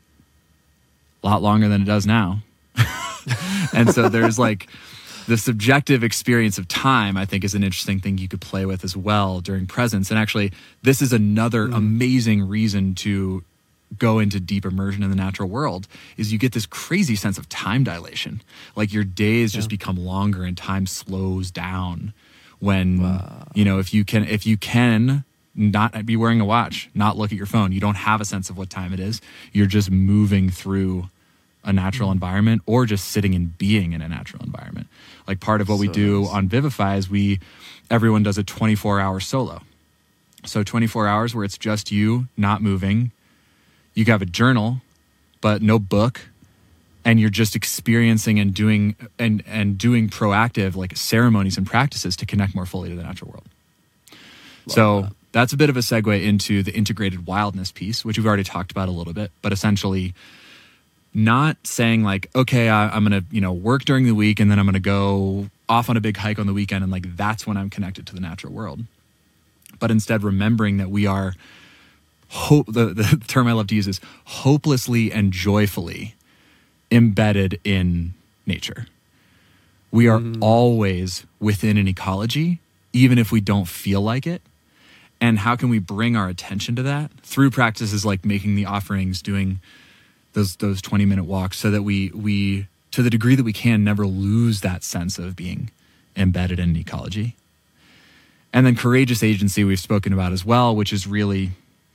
A lot longer than it does now. And so there's like the subjective experience of time, I think, is an interesting thing you could play with as well during presence. And actually, this is another mm. amazing reason to go into deep immersion in the natural world, is you get this crazy sense of time dilation. Like your days yeah. just become longer and time slows down when, wow. you know, if you can, if you can not be wearing a watch, not look at your phone, you don't have a sense of what time it is. You're just moving through a natural mm. environment or just sitting and being in a natural environment. Like part of what so we do nice. on Vivify is we, everyone does a twenty-four hour solo. So twenty-four hours where it's just you, not moving. You have a journal, but no book, and you're just experiencing and doing and and doing proactive like ceremonies and practices to connect more fully to the natural world. Love so that. That's a bit of a segue into the integrated wildness piece, which we've already talked about a little bit, but essentially not saying like, okay, I, I'm going to, you know, work during the week and then I'm going to go off on a big hike on the weekend. And like, that's when I'm connected to the natural world. But instead remembering that we are hope, the, the term I love to use is hopelessly and joyfully embedded in nature. We are mm. always within an ecology, even if we don't feel like it. And how can we bring our attention to that through practices like making the offerings, doing those those twenty minute walks, so that we we to the degree that we can never lose that sense of being embedded in an ecology. And then courageous agency we've spoken about as well, which is really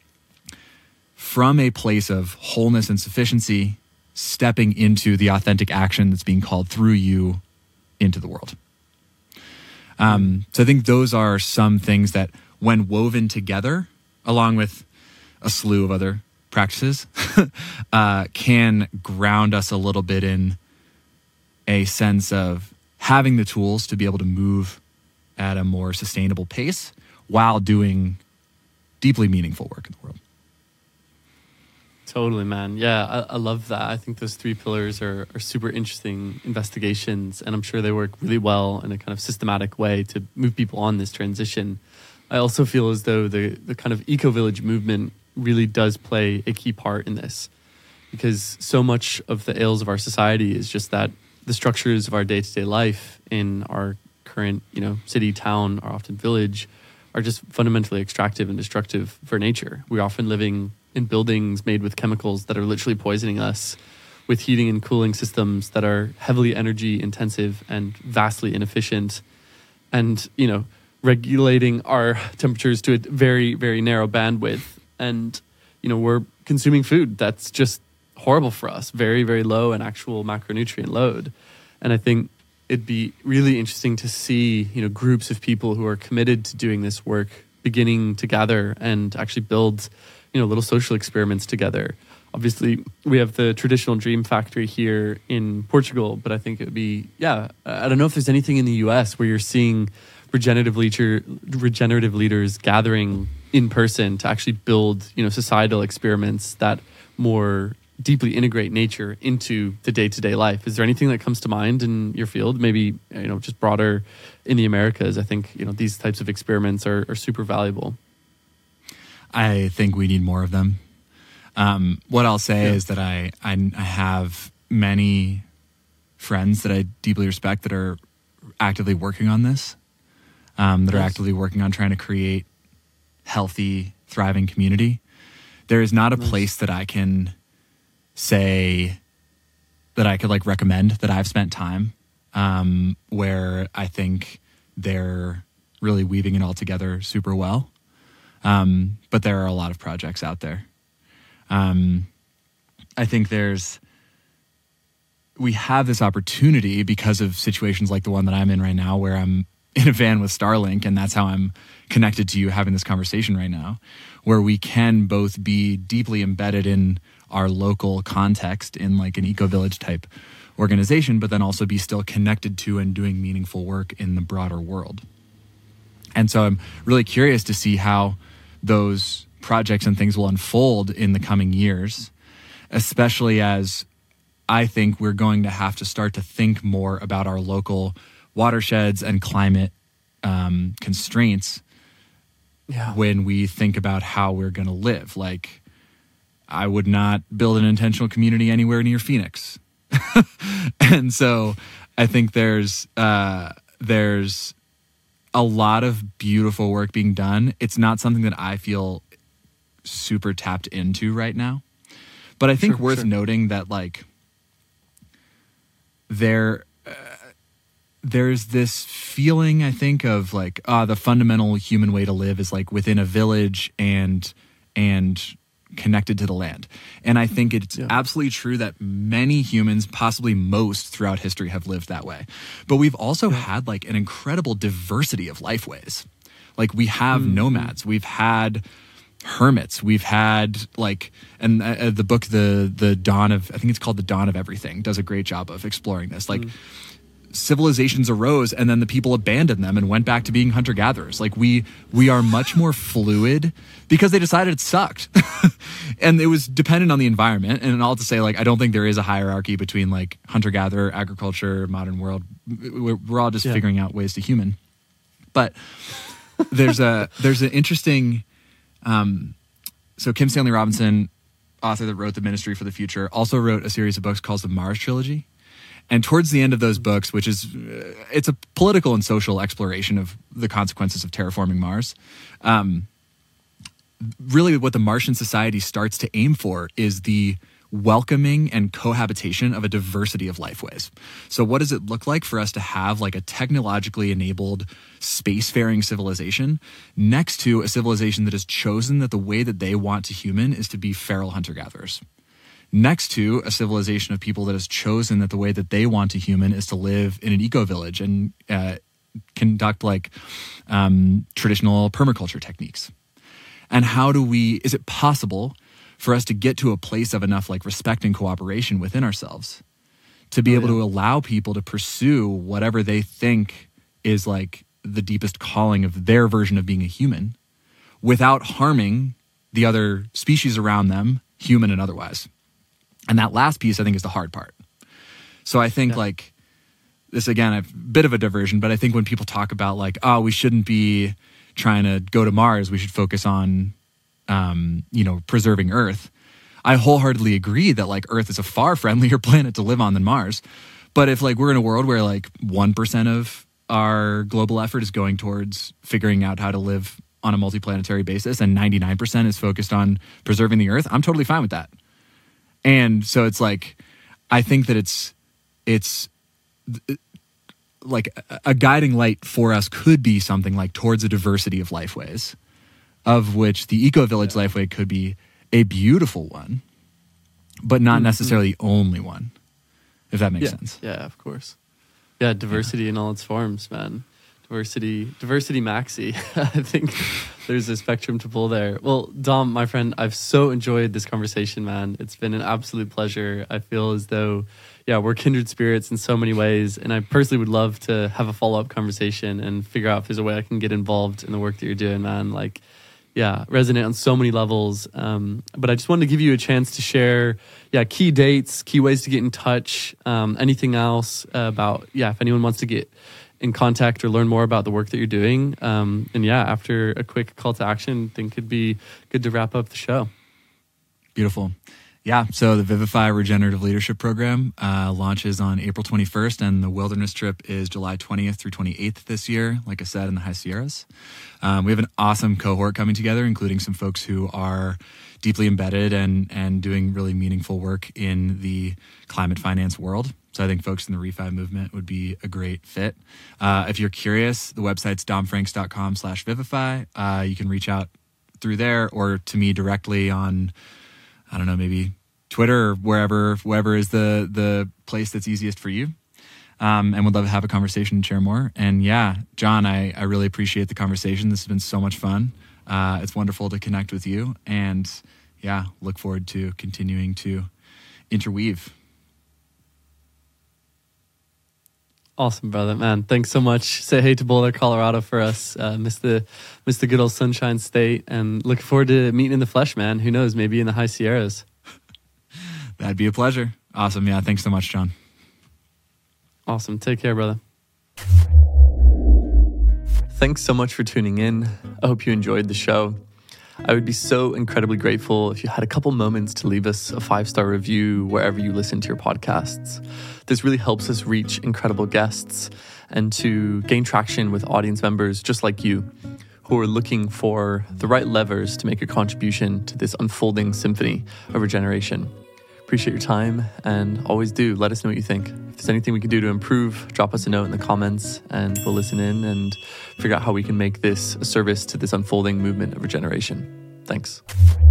from a place of wholeness and sufficiency, stepping into the authentic action that's being called through you into the world. Um, so I think those are some things that, when woven together, along with a slew of other practices, uh, can ground us a little bit in a sense of having the tools to be able to move at a more sustainable pace while doing deeply meaningful work in the world. Totally, man. Yeah, I, I love that. I think those three pillars are, are super interesting investigations, and I'm sure they work really well in a kind of systematic way to move people on this transition. I also feel as though the, the kind of eco-village movement really does play a key part in this, because so much of the ails of our society is just that the structures of our day-to-day life in our current, you know, city, town, or often village are just fundamentally extractive and destructive for nature. We're often living in buildings made with chemicals that are literally poisoning us, with heating and cooling systems that are heavily energy intensive and vastly inefficient. And, you know, regulating our temperatures to a very, very narrow bandwidth. And, you know, we're consuming food that's just horrible for us, very, very low in actual macronutrient load. And I think it'd be really interesting to see, you know, groups of people who are committed to doing this work beginning to gather and actually build, you know, little social experiments together. Obviously, we have the traditional Dream Factory here in Portugal, but I think it would be, yeah, I don't know if there's anything in the U S where you're seeing regenerative leader, regenerative leaders gathering in person to actually build, you know, societal experiments that more deeply integrate nature into the day-to-day life. Is there anything that comes to mind in your field? Maybe, you know, just broader in the Americas. I think, you know, these types of experiments are, are super valuable. I think we need more of them. Um, what I'll say Yeah. is that I, I I have many friends that I deeply respect that are actively working on this, um, that are Nice. actively working on trying to create healthy, thriving community. There is not a Nice. place that I can say that I could like recommend that I've spent time um, where I think they're really weaving it all together super well. Um, but there are a lot of projects out there. Um, I think there's, we have this opportunity because of situations like the one that I'm in right now, where I'm in a van with Starlink, and that's how I'm connected to you having this conversation right now, where we can both be deeply embedded in our local context in like an eco-village type organization, but then also be still connected to and doing meaningful work in the broader world. And so I'm really curious to see how those projects and things will unfold in the coming years, especially as I think we're going to have to start to think more about our local watersheds and climate um, constraints Yeah. when we think about how we're going to live. Like, I would not build an intentional community anywhere near Phoenix. And so I think there's uh, there's a lot of beautiful work being done. It's not something that I feel super tapped into right now. But I think Sure, worth sure. noting that, like, there uh, there's this feeling, I think, of like, ah, the fundamental human way to live is like within a village and and connected to the land. And I think it's Yeah. absolutely true that many humans, possibly most throughout history, have lived that way. But we've also had like an incredible diversity of life ways. Like, we have Mm-hmm. nomads, we've had hermits, we've had like, and uh, the book, the the Dawn of, I think it's called The Dawn of Everything, does a great job of exploring this. Like, civilizations arose and then the people abandoned them and went back to being hunter-gatherers. Like, we we are much more fluid because they decided it sucked. And it was dependent on the environment. And all to say, like, I don't think there is a hierarchy between like hunter-gatherer, agriculture, modern world. We're, we're all just Yeah. figuring out ways to human. But there's a there's an interesting um so Kim Stanley Robinson, author that wrote The Ministry for the Future, also wrote a series of books called the Mars Trilogy. And towards the end of those books, which is, uh, it's a political and social exploration of the consequences of terraforming Mars. Um, really what the Martian society starts to aim for is the welcoming and cohabitation of a diversity of lifeways. So what does it look like for us to have like a technologically enabled spacefaring civilization next to a civilization that has chosen that the way that they want to human is to be feral hunter-gatherers? Next to a civilization of people that has chosen that the way that they want to human is to live in an eco-village and uh, conduct like um, traditional permaculture techniques. And how do we, is it possible for us to get to a place of enough like respect and cooperation within ourselves to be Oh, able yeah. to allow people to pursue whatever they think is like the deepest calling of their version of being a human without harming the other species around them, human and otherwise? And that last piece, I think, is the hard part. So I think Yeah. like this, again, a bit of a diversion, but I think when people talk about like, oh, we shouldn't be trying to go to Mars, we should focus on, um, you know, preserving Earth. I wholeheartedly agree that like Earth is a far friendlier planet to live on than Mars. But if like we're in a world where like one percent of our global effort is going towards figuring out how to live on a multiplanetary basis and ninety-nine percent is focused on preserving the Earth, I'm totally fine with that. And so it's like, I think that it's, it's like a, a guiding light for us could be something like towards a diversity of lifeways, of which the eco-village Yeah. lifeway could be a beautiful one, but not Mhm. necessarily the only one, if that makes yeah. sense. Yeah, of course. Yeah, diversity in all its forms, man. Diversity, diversity maxi. I think there's a spectrum to pull there. Well, Dom, my friend, I've so enjoyed this conversation, man. It's been an absolute pleasure. I feel as though, yeah, we're kindred spirits in so many ways. And I personally would love to have a follow-up conversation and figure out if there's a way I can get involved in the work that you're doing, man. Like, yeah, resonate on so many levels. Um, but I just wanted to give you a chance to share, yeah, key dates, key ways to get in touch, um, anything else about, yeah, if anyone wants to get in contact or learn more about the work that you're doing. Um, and yeah, after a quick call to action, I think it'd be good to wrap up the show. Beautiful. Yeah, so the Vivify Regenerative Leadership Program uh, launches on April twenty-first, and the wilderness trip is July twentieth through twenty-eighth this year, like I said, in the High Sierras. Um, we have an awesome cohort coming together, including some folks who are deeply embedded and, and doing really meaningful work in the climate finance world. So I think folks in the Refi movement would be a great fit. Uh, if you're curious, the website's domfranks.com slash vivify. Uh, you can reach out through there or to me directly on, I don't know, maybe Twitter or wherever, wherever is the the place that's easiest for you. Um, and would love to have a conversation and share more. And yeah, John, I, I really appreciate the conversation. This has been so much fun. Uh, it's wonderful to connect with you. And yeah, look forward to continuing to interweave. Awesome, brother, man. Thanks so much. Say hey to Boulder, Colorado for us. Uh, miss the miss the good old Sunshine State, and looking forward to meeting in the flesh, man. Who knows? Maybe in the High Sierras. That'd be a pleasure. Awesome. Yeah. Thanks so much, John. Awesome. Take care, brother. Thanks so much for tuning in. I hope you enjoyed the show. I would be so incredibly grateful if you had a couple moments to leave us a five-star review wherever you listen to your podcasts. This really helps us reach incredible guests and to gain traction with audience members just like you who are looking for the right levers to make a contribution to this unfolding symphony of regeneration. Appreciate your time, and always do let us know what you think. If there's anything we can do to improve, drop us a note in the comments and we'll listen in and figure out how we can make this a service to this unfolding movement of regeneration. Thanks.